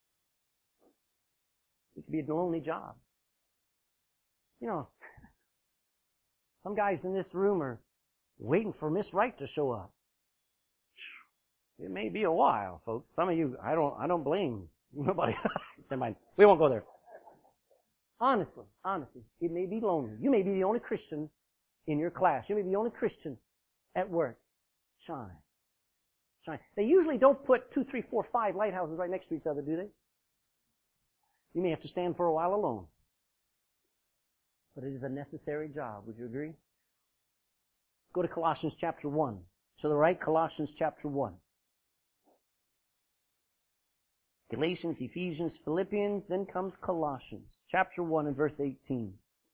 It can be a lonely job. You know, some guys in this room are waiting for Miss Right to show up. It may be a while, folks. Some of you, I don't blame nobody. Never mind. We won't go there. Honestly, it may be lonely. You may be the only Christian in your class. You may be the only Christian at work. Shine. Shine. They usually don't put 2, 3, 4, 5 lighthouses right next to each other, do they? You may have to stand for a while alone. But it is a necessary job. Would you agree? Go to Colossians chapter 1. To the right, Colossians chapter 1. Galatians, Ephesians, Philippians, then comes Colossians, chapter 1 and verse 18.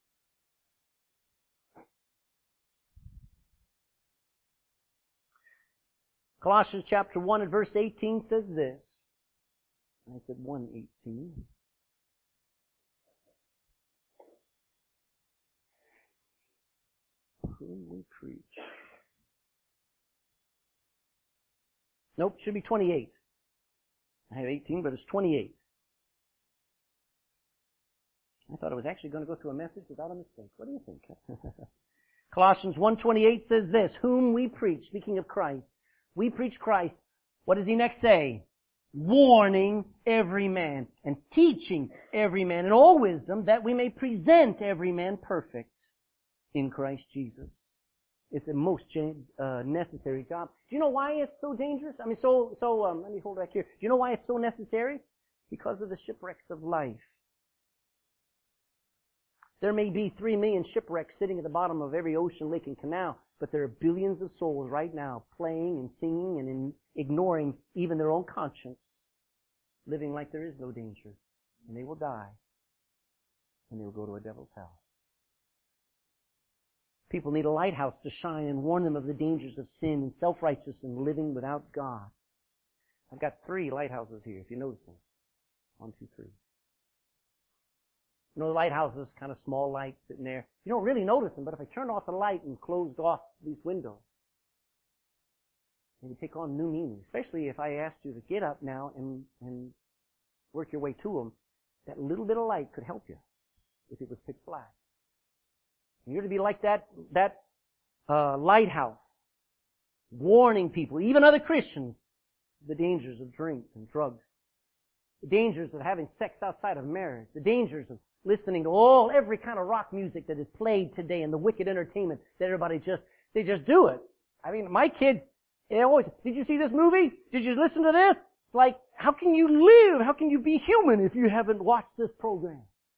Colossians chapter 1 and verse 18 says this. I said 1:18. Whom we preach. Nope, should be 28. I have 18, but it's 28. I thought I was actually going to go through a message without a mistake. What do you think? Colossians 1:28 says this, whom we preach, speaking of Christ, we preach Christ. What does he next say? Warning every man and teaching every man in all wisdom that we may present every man perfect in Christ Jesus. It's a most necessary job. Do you know why it's so dangerous? I mean, let me hold back here. Do you know why it's so necessary? Because of the shipwrecks of life. There may be 3 million shipwrecks sitting at the bottom of every ocean, lake, and canal, but there are billions of souls right now playing and singing and ignoring even their own conscience, living like there is no danger. And they will die. And they will go to a devil's hell. People need a lighthouse to shine and warn them of the dangers of sin and self-righteousness and living without God. I've got 3 lighthouses here, if you notice them. 1, 2, 3. You know, the lighthouse is kind of small lights sitting there. You don't really notice them, but if I turned off the light and closed off these windows, they would take on new meaning. Especially if I asked you to get up now and work your way to them. That little bit of light could help you if it was pitch black. And you're to be like that lighthouse, warning people, even other Christians, the dangers of drink and drugs, the dangers of having sex outside of marriage, the dangers of listening to every kind of rock music that is played today and the wicked entertainment that everybody they just do it. I mean, my kids, they always, did you see this movie? Did you listen to this? It's like, how can you live? How can you be human if you haven't watched this program?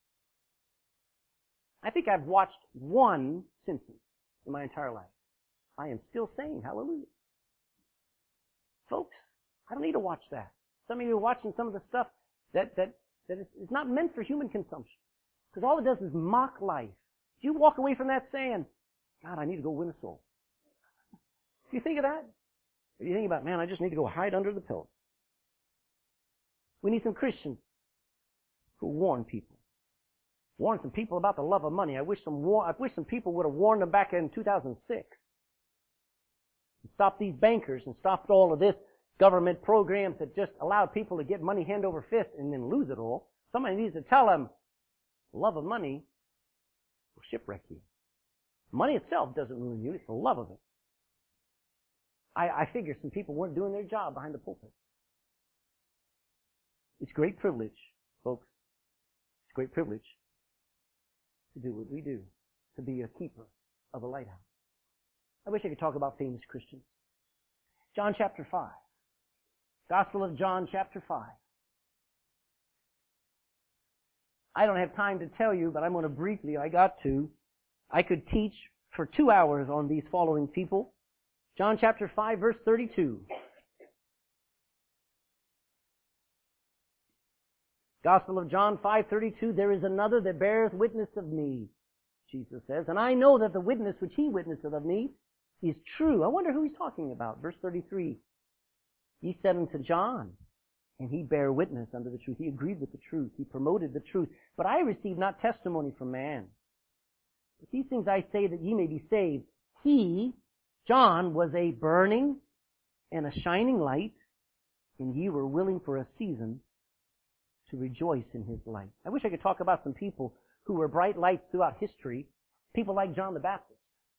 I think I've watched 1 Simpsons in my entire life. I am still saying hallelujah. Folks, I don't need to watch that. Some of you are watching some of the stuff that is not meant for human consumption. Because all it does is mock life. You walk away from that saying, God, I need to go win a soul. Do you think of that? Or do you think about, man, I just need to go hide under the pillow? We need some Christians who warn people. Warn some people about the love of money. I wish some people would have warned them back in 2006. And stopped these bankers and stopped all of this government programs that just allowed people to get money hand over fist and then lose it all. Somebody needs to tell them, the love of money will shipwreck you. Money itself doesn't ruin you. It's the love of it. I figure some people weren't doing their job behind the pulpit. It's a great privilege, folks. It's a great privilege to do what we do, to be a keeper of a lighthouse. I wish I could talk about famous Christians. John chapter 5. Gospel of John chapter 5. I don't have time to tell you, but I'm going to briefly, I could teach for 2 hours on these following people. John chapter 5 verse 32. Gospel of John 5:32, there is another that beareth witness of me, Jesus says, and I know that the witness which he witnesseth of me is true. I wonder who he's talking about. Verse 33. He said unto John, and he bare witness unto the truth. He agreed with the truth. He promoted the truth. But I received not testimony from man. But these things I say that ye may be saved. He, John, was a burning and a shining light, and ye were willing for a season to rejoice in his light. I wish I could talk about some people who were bright lights throughout history. People like John the Baptist.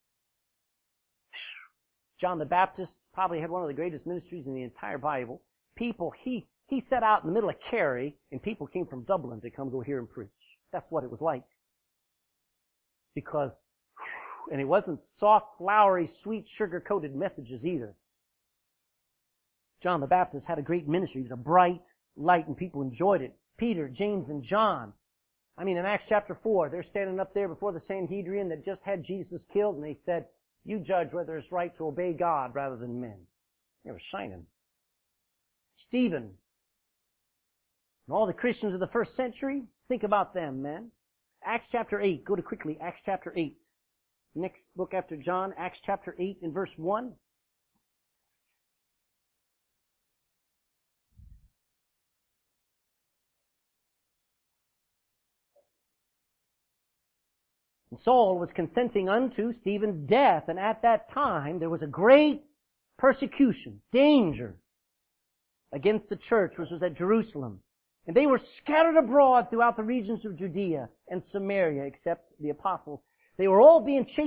John the Baptist probably had one of the greatest ministries in the entire Bible. People, he set out in the middle of Kerry, and people came from Dublin to come go hear him preach. That's what it was like. Because, and it wasn't soft, flowery, sweet, sugar-coated messages either. John the Baptist had a great ministry. He was a bright light, and people enjoyed it. Peter, James, and John. I mean, in Acts chapter 4, they're standing up there before the Sanhedrin that just had Jesus killed, and they said, you judge whether it's right to obey God rather than men. They were shining. Stephen. And all the Christians of the first century, think about them, man. Acts chapter 8. Go to quickly. Acts chapter 8. Next book after John, Acts chapter 8 and verse 1. And Saul was consenting unto Stephen's death, and at that time there was a great persecution, danger against the church which was at Jerusalem. And they were scattered abroad throughout the regions of Judea and Samaria, except the apostles. They were all being chased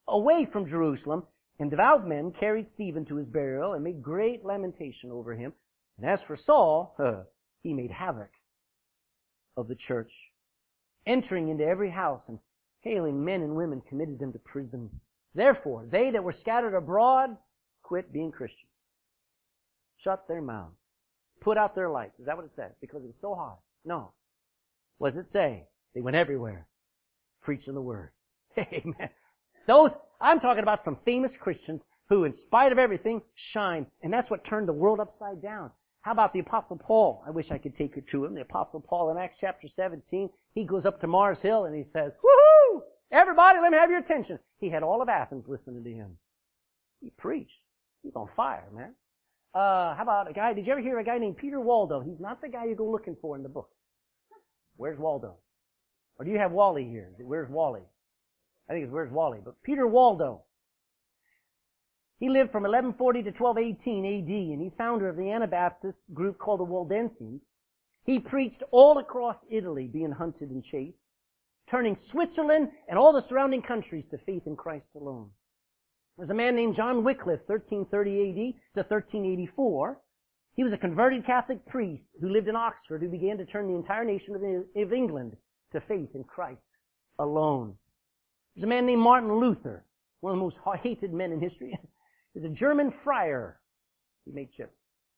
away from Jerusalem, and devout men carried Stephen to his burial and made great lamentation over him. And as for Saul, he made havoc of the church, entering into every house and hailing men and women, committed them to prison. Therefore, they that were scattered abroad quit being Christians. Shut their mouths. Put out their lights. Is that what it says? Because it was so hot? No. What does it say? They went everywhere, preaching the word. Amen. I'm talking about some famous Christians who, in spite of everything, shine. And that's what turned the world upside down. How about the Apostle Paul? I wish I could take you to him. The Apostle Paul in Acts chapter 17, he goes up to Mars Hill and he says, "Woohoo! Everybody, let me have your attention." He had all of Athens listening to him. He preached. He's on fire, man. How about a guy, did you ever hear a guy named Peter Waldo? He's not the guy you go looking for in the book. Where's Waldo? Or do you have Wally here? Where's Wally? I think it's Where's Wally? But Peter Waldo. He lived from 1140 to 1218 AD, and he's founder of the Anabaptist group called the Waldensians. He preached all across Italy, being hunted and chased, turning Switzerland and all the surrounding countries to faith in Christ alone. There's a man named John Wycliffe, 1330 AD to 1384. He was a converted Catholic priest who lived in Oxford, who began to turn the entire nation of England to faith in Christ alone. There's a man named Martin Luther, one of the most hated men in history. He's a German friar. He made chips.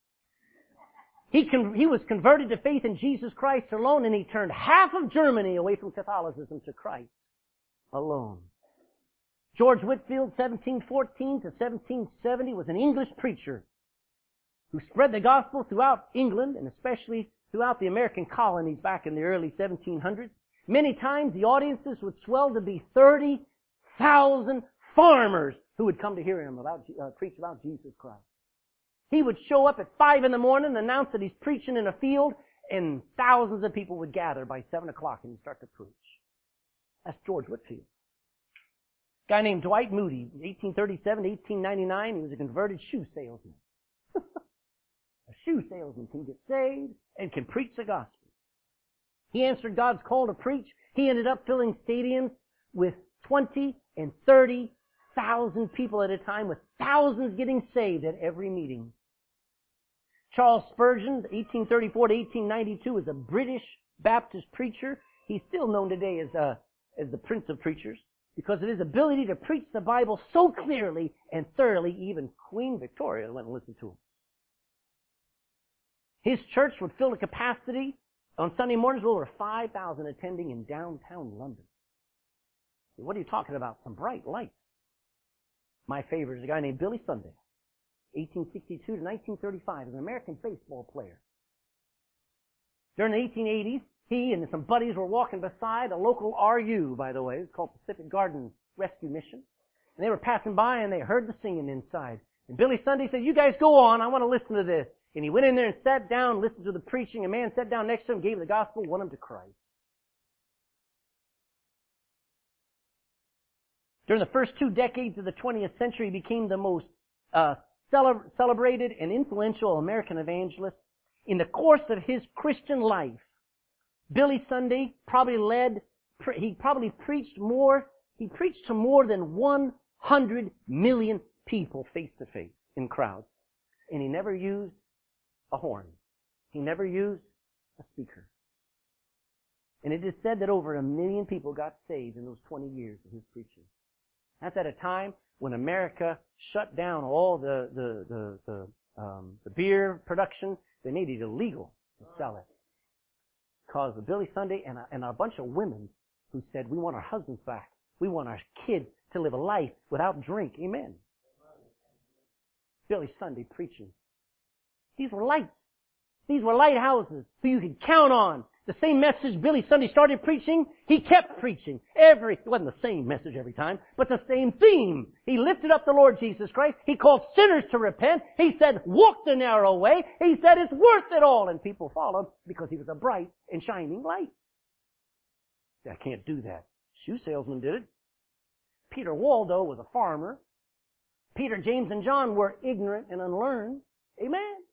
He was converted to faith in Jesus Christ alone, and he turned half of Germany away from Catholicism to Christ alone. George Whitefield, 1714 to 1770, was an English preacher who spread the gospel throughout England and especially throughout the American colonies back in the early 1700s. Many times the audiences would swell to be 30,000 farmers who would come to hear him preach about Jesus Christ. He would show up at 5 in the morning, announce that he's preaching in a field, and thousands of people would gather by 7 o'clock and he'd start to preach. That's George Whitefield. A guy named Dwight Moody, 1837 to 1899, he was a converted shoe salesman. A shoe salesman can get saved and can preach the gospel. He answered God's call to preach. He ended up filling stadiums with 20 and 30,000 people at a time, with thousands getting saved at every meeting. Charles Spurgeon, 1834 to 1892, is a British Baptist preacher. He's still known today as the Prince of Preachers because of his ability to preach the Bible so clearly and thoroughly, even Queen Victoria went and listened to him. His church would fill a capacity on Sunday mornings with over 5,000 attending in downtown London. What are you talking about? Some bright lights. My favorite is a guy named Billy Sunday, 1862 to 1935, as an American baseball player. During the 1880s, he and some buddies were walking beside a local RU, by the way. It's called Pacific Garden Rescue Mission. And they were passing by and they heard the singing inside. And Billy Sunday said, "You guys go on. I want to listen to this." And he went in there and sat down, listened to the preaching. A man sat down next to him, gave him the gospel, won him to Christ. During the first 2 decades of the 20th century, he became the most celebrated and influential American evangelist. In the course of his Christian life, Billy Sunday he preached to more than 100 million people face to face in crowds. And he never used a horn. He never used a speaker. And it is said that over 1 million people got saved in those 20 years of his preaching. That's at a time when America shut down all the beer production. They made it illegal to sell it. Because of Billy Sunday and a bunch of women who said, "We want our husbands back. We want our kids to live a life without drink." Amen. Billy Sunday preaching. These were lights. These were lighthouses who you could count on. The same message Billy Sunday started preaching, he kept preaching. It wasn't the same message every time, but the same theme. He lifted up the Lord Jesus Christ. He called sinners to repent. He said, "Walk the narrow way." He said, "It's worth it all." And people followed because he was a bright and shining light. I can't do that. Shoe salesman did it. Peter Waldo was a farmer. Peter, James, and John were ignorant and unlearned. Amen.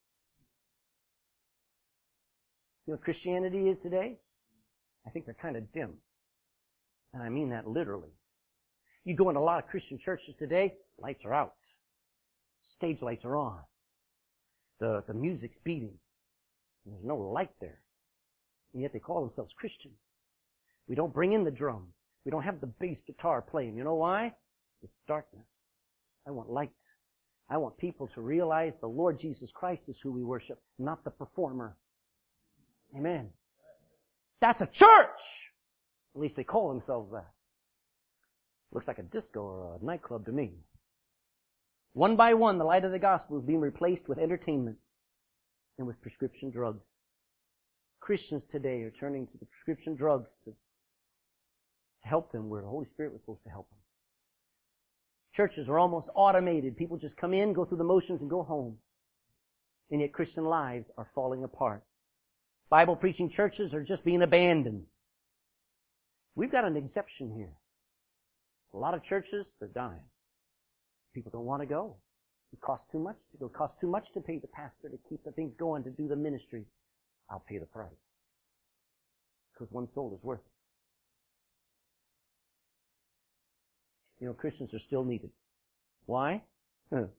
You know what Christianity is today? I think they're kind of dim. And I mean that literally. You go in a lot of Christian churches today, lights are out. Stage lights are on. The music's beating. There's no light there. And yet they call themselves Christian. We don't bring in the drum. We don't have the bass guitar playing. You know why? It's darkness. I want light. I want people to realize the Lord Jesus Christ is who we worship, not the performer. Amen. That's a church! At least they call themselves that. Looks like a disco or a nightclub to me. One by one, the light of the gospel is being replaced with entertainment and with prescription drugs. Christians today are turning to the prescription drugs to help them where the Holy Spirit was supposed to help them. Churches are almost automated. People just come in, go through the motions, and go home. And yet Christian lives are falling apart. Bible preaching churches are just being abandoned. We've got an exception here. A lot of churches, they're dying. People don't want to go. It costs too much to go. It costs too much to pay the pastor to keep the things going, to do the ministry. I'll pay the price. Because one soul is worth it. You know, Christians are still needed. Why? Because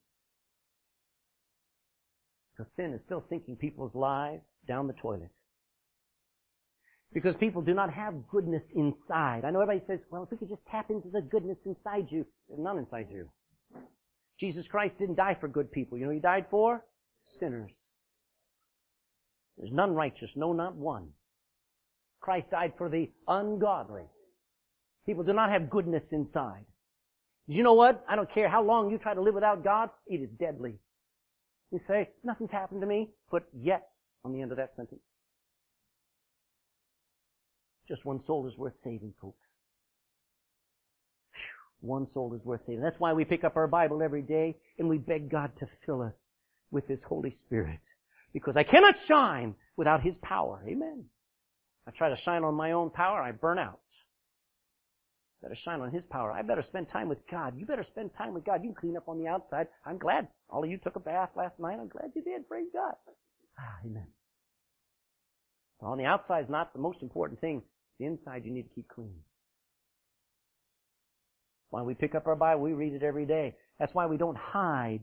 sin is still sinking people's lives down the toilet. Because people do not have goodness inside. I know everybody says, well, if we could just tap into the goodness inside you. There's none inside you. Jesus Christ didn't die for good people. You know who He died for? Sinners. There's none righteous, no, not one. Christ died for the ungodly. People do not have goodness inside. You know what? I don't care how long you try to live without God, it is deadly. You say, nothing's happened to me, put yet on the end of that sentence. Just one soul is worth saving, folks. One soul is worth saving. That's why we pick up our Bible every day and we beg God to fill us with His Holy Spirit. Because I cannot shine without His power. Amen. I try to shine on my own power, I burn out. Better shine on His power. I better spend time with God. You better spend time with God. You can clean up on the outside. I'm glad all of you took a bath last night. I'm glad you did. Praise God. Amen. On the outside is not the most important thing. The inside you need to keep clean. Why we pick up our Bible, we read it every day. That's why we don't hide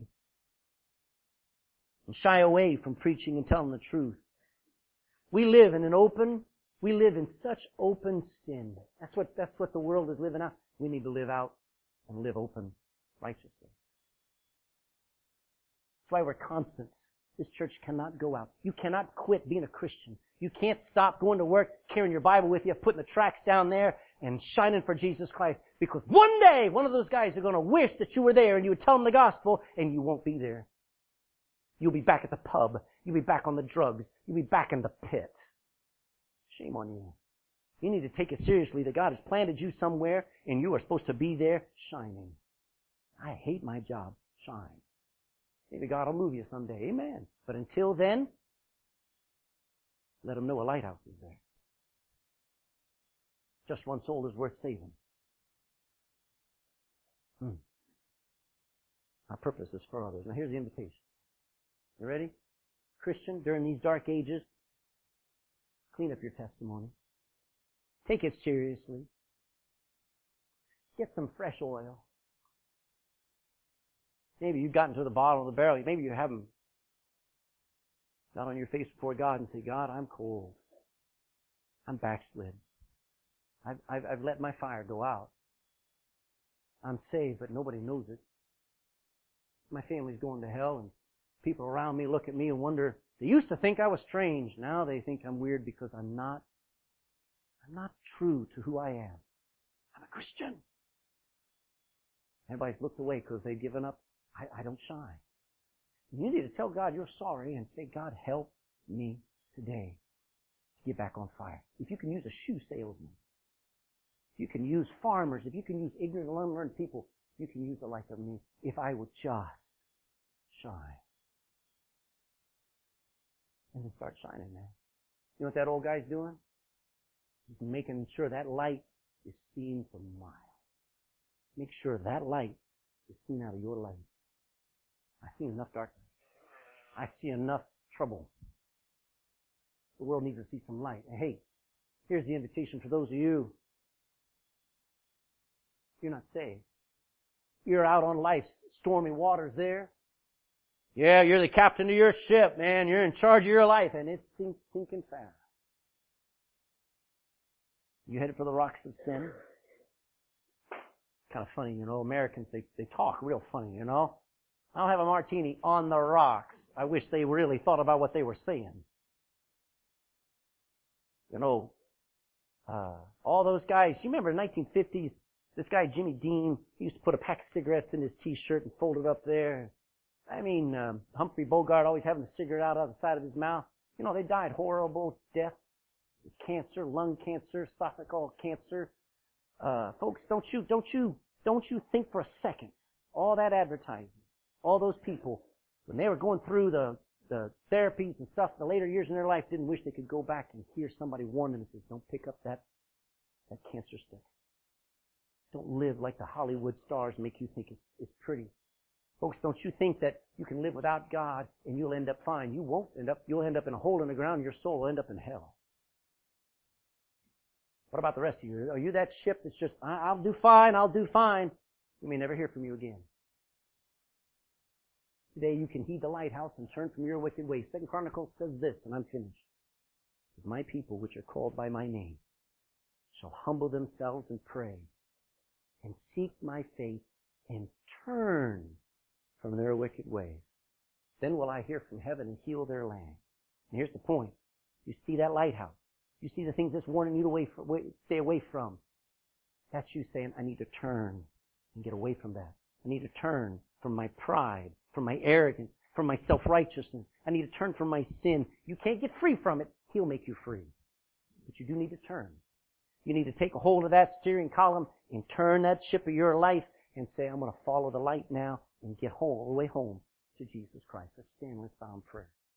and shy away from preaching and telling the truth. We live in such open sin. That's what the world is living out. We need to live out and live open righteously. That's why we're constant. This church cannot go out. You cannot quit being a Christian. You can't stop going to work, carrying your Bible with you, putting the tracts down there, and shining for Jesus Christ. Because one day, one of those guys are going to wish that you were there and you would tell them the gospel, and you won't be there. You'll be back at the pub. You'll be back on the drugs. You'll be back in the pit. Shame on you. You need to take it seriously that God has planted you somewhere, and you are supposed to be there shining. I hate my job. Shine. Maybe God will move you someday. Amen. But until then, let them know a lighthouse is there. Just one soul is worth saving. Our purpose is for others. Now here's the invitation. You ready? Christian, during these dark ages, clean up your testimony. Take it seriously. Get some fresh oil. Maybe you've gotten to the bottom of the barrel. Maybe you haven't. Got on your face before God and say, God, I'm cold. I'm backslid. I've let my fire go out. I'm saved, but nobody knows it. My family's going to hell, and people around me look at me and wonder, they used to think I was strange. Now they think I'm weird because I'm not true to who I am. I'm a Christian. Everybody's looked away because they've given up. I don't shine. You need to tell God you're sorry and say, God, help me today to get back on fire. If you can use a shoe salesman, if you can use farmers, if you can use ignorant, unlearned people, you can use the like of me. If I would just shine. And then start shining, man. You know what that old guy's doing? He's making sure that light is seen for miles. Make sure that light is seen out of your life. I see enough darkness. I see enough trouble. The world needs to see some light. And hey, here's the invitation for those of you. You're not saved. You're out on life's stormy waters there. Yeah, you're the captain of your ship, man. You're in charge of your life, and it's sinking fast. You headed for the rocks of sin. Kind of funny, you know. Americans, they talk real funny, you know. I'll have a martini on the rocks. I wish they really thought about what they were saying. You know, all those guys, you remember in the 1950s, this guy Jimmy Dean, he used to put a pack of cigarettes in his t-shirt and fold it up there. I mean, Humphrey Bogart always having a cigarette out of the side of his mouth. You know, they died horrible deaths. Cancer, lung cancer, esophageal cancer. Folks, don't you think for a second, all that advertising, all those people, when they were going through the therapies and stuff in the later years in their life, didn't wish they could go back and hear somebody warn them and says, don't pick up that cancer stick. Don't live like the Hollywood stars make you think it's pretty. Folks, don't you think that you can live without God and you'll end up fine. You won't end up, you'll end up in a hole in the ground, your soul will end up in hell. What about the rest of you? Are you that ship that's just, I'll do fine. We may never hear from you again. Today you can heed the lighthouse and turn from your wicked ways. 2 Chronicles says this, and I'm finished. If my people, which are called by my name, shall humble themselves and pray, and seek my face, and turn from their wicked ways, then will I hear from heaven and heal their land. And here's the point. You see that lighthouse. You see the things that's warning you to stay away from. That's you saying, I need to turn and get away from that. I need to turn from my pride, from my arrogance, from my self-righteousness. I need to turn from my sin. You can't get free from it. He'll make you free. But you do need to turn. You need to take a hold of that steering column and turn that ship of your life and say, I'm going to follow the light now and get all the way home to Jesus Christ. Let's stand with solemn prayer.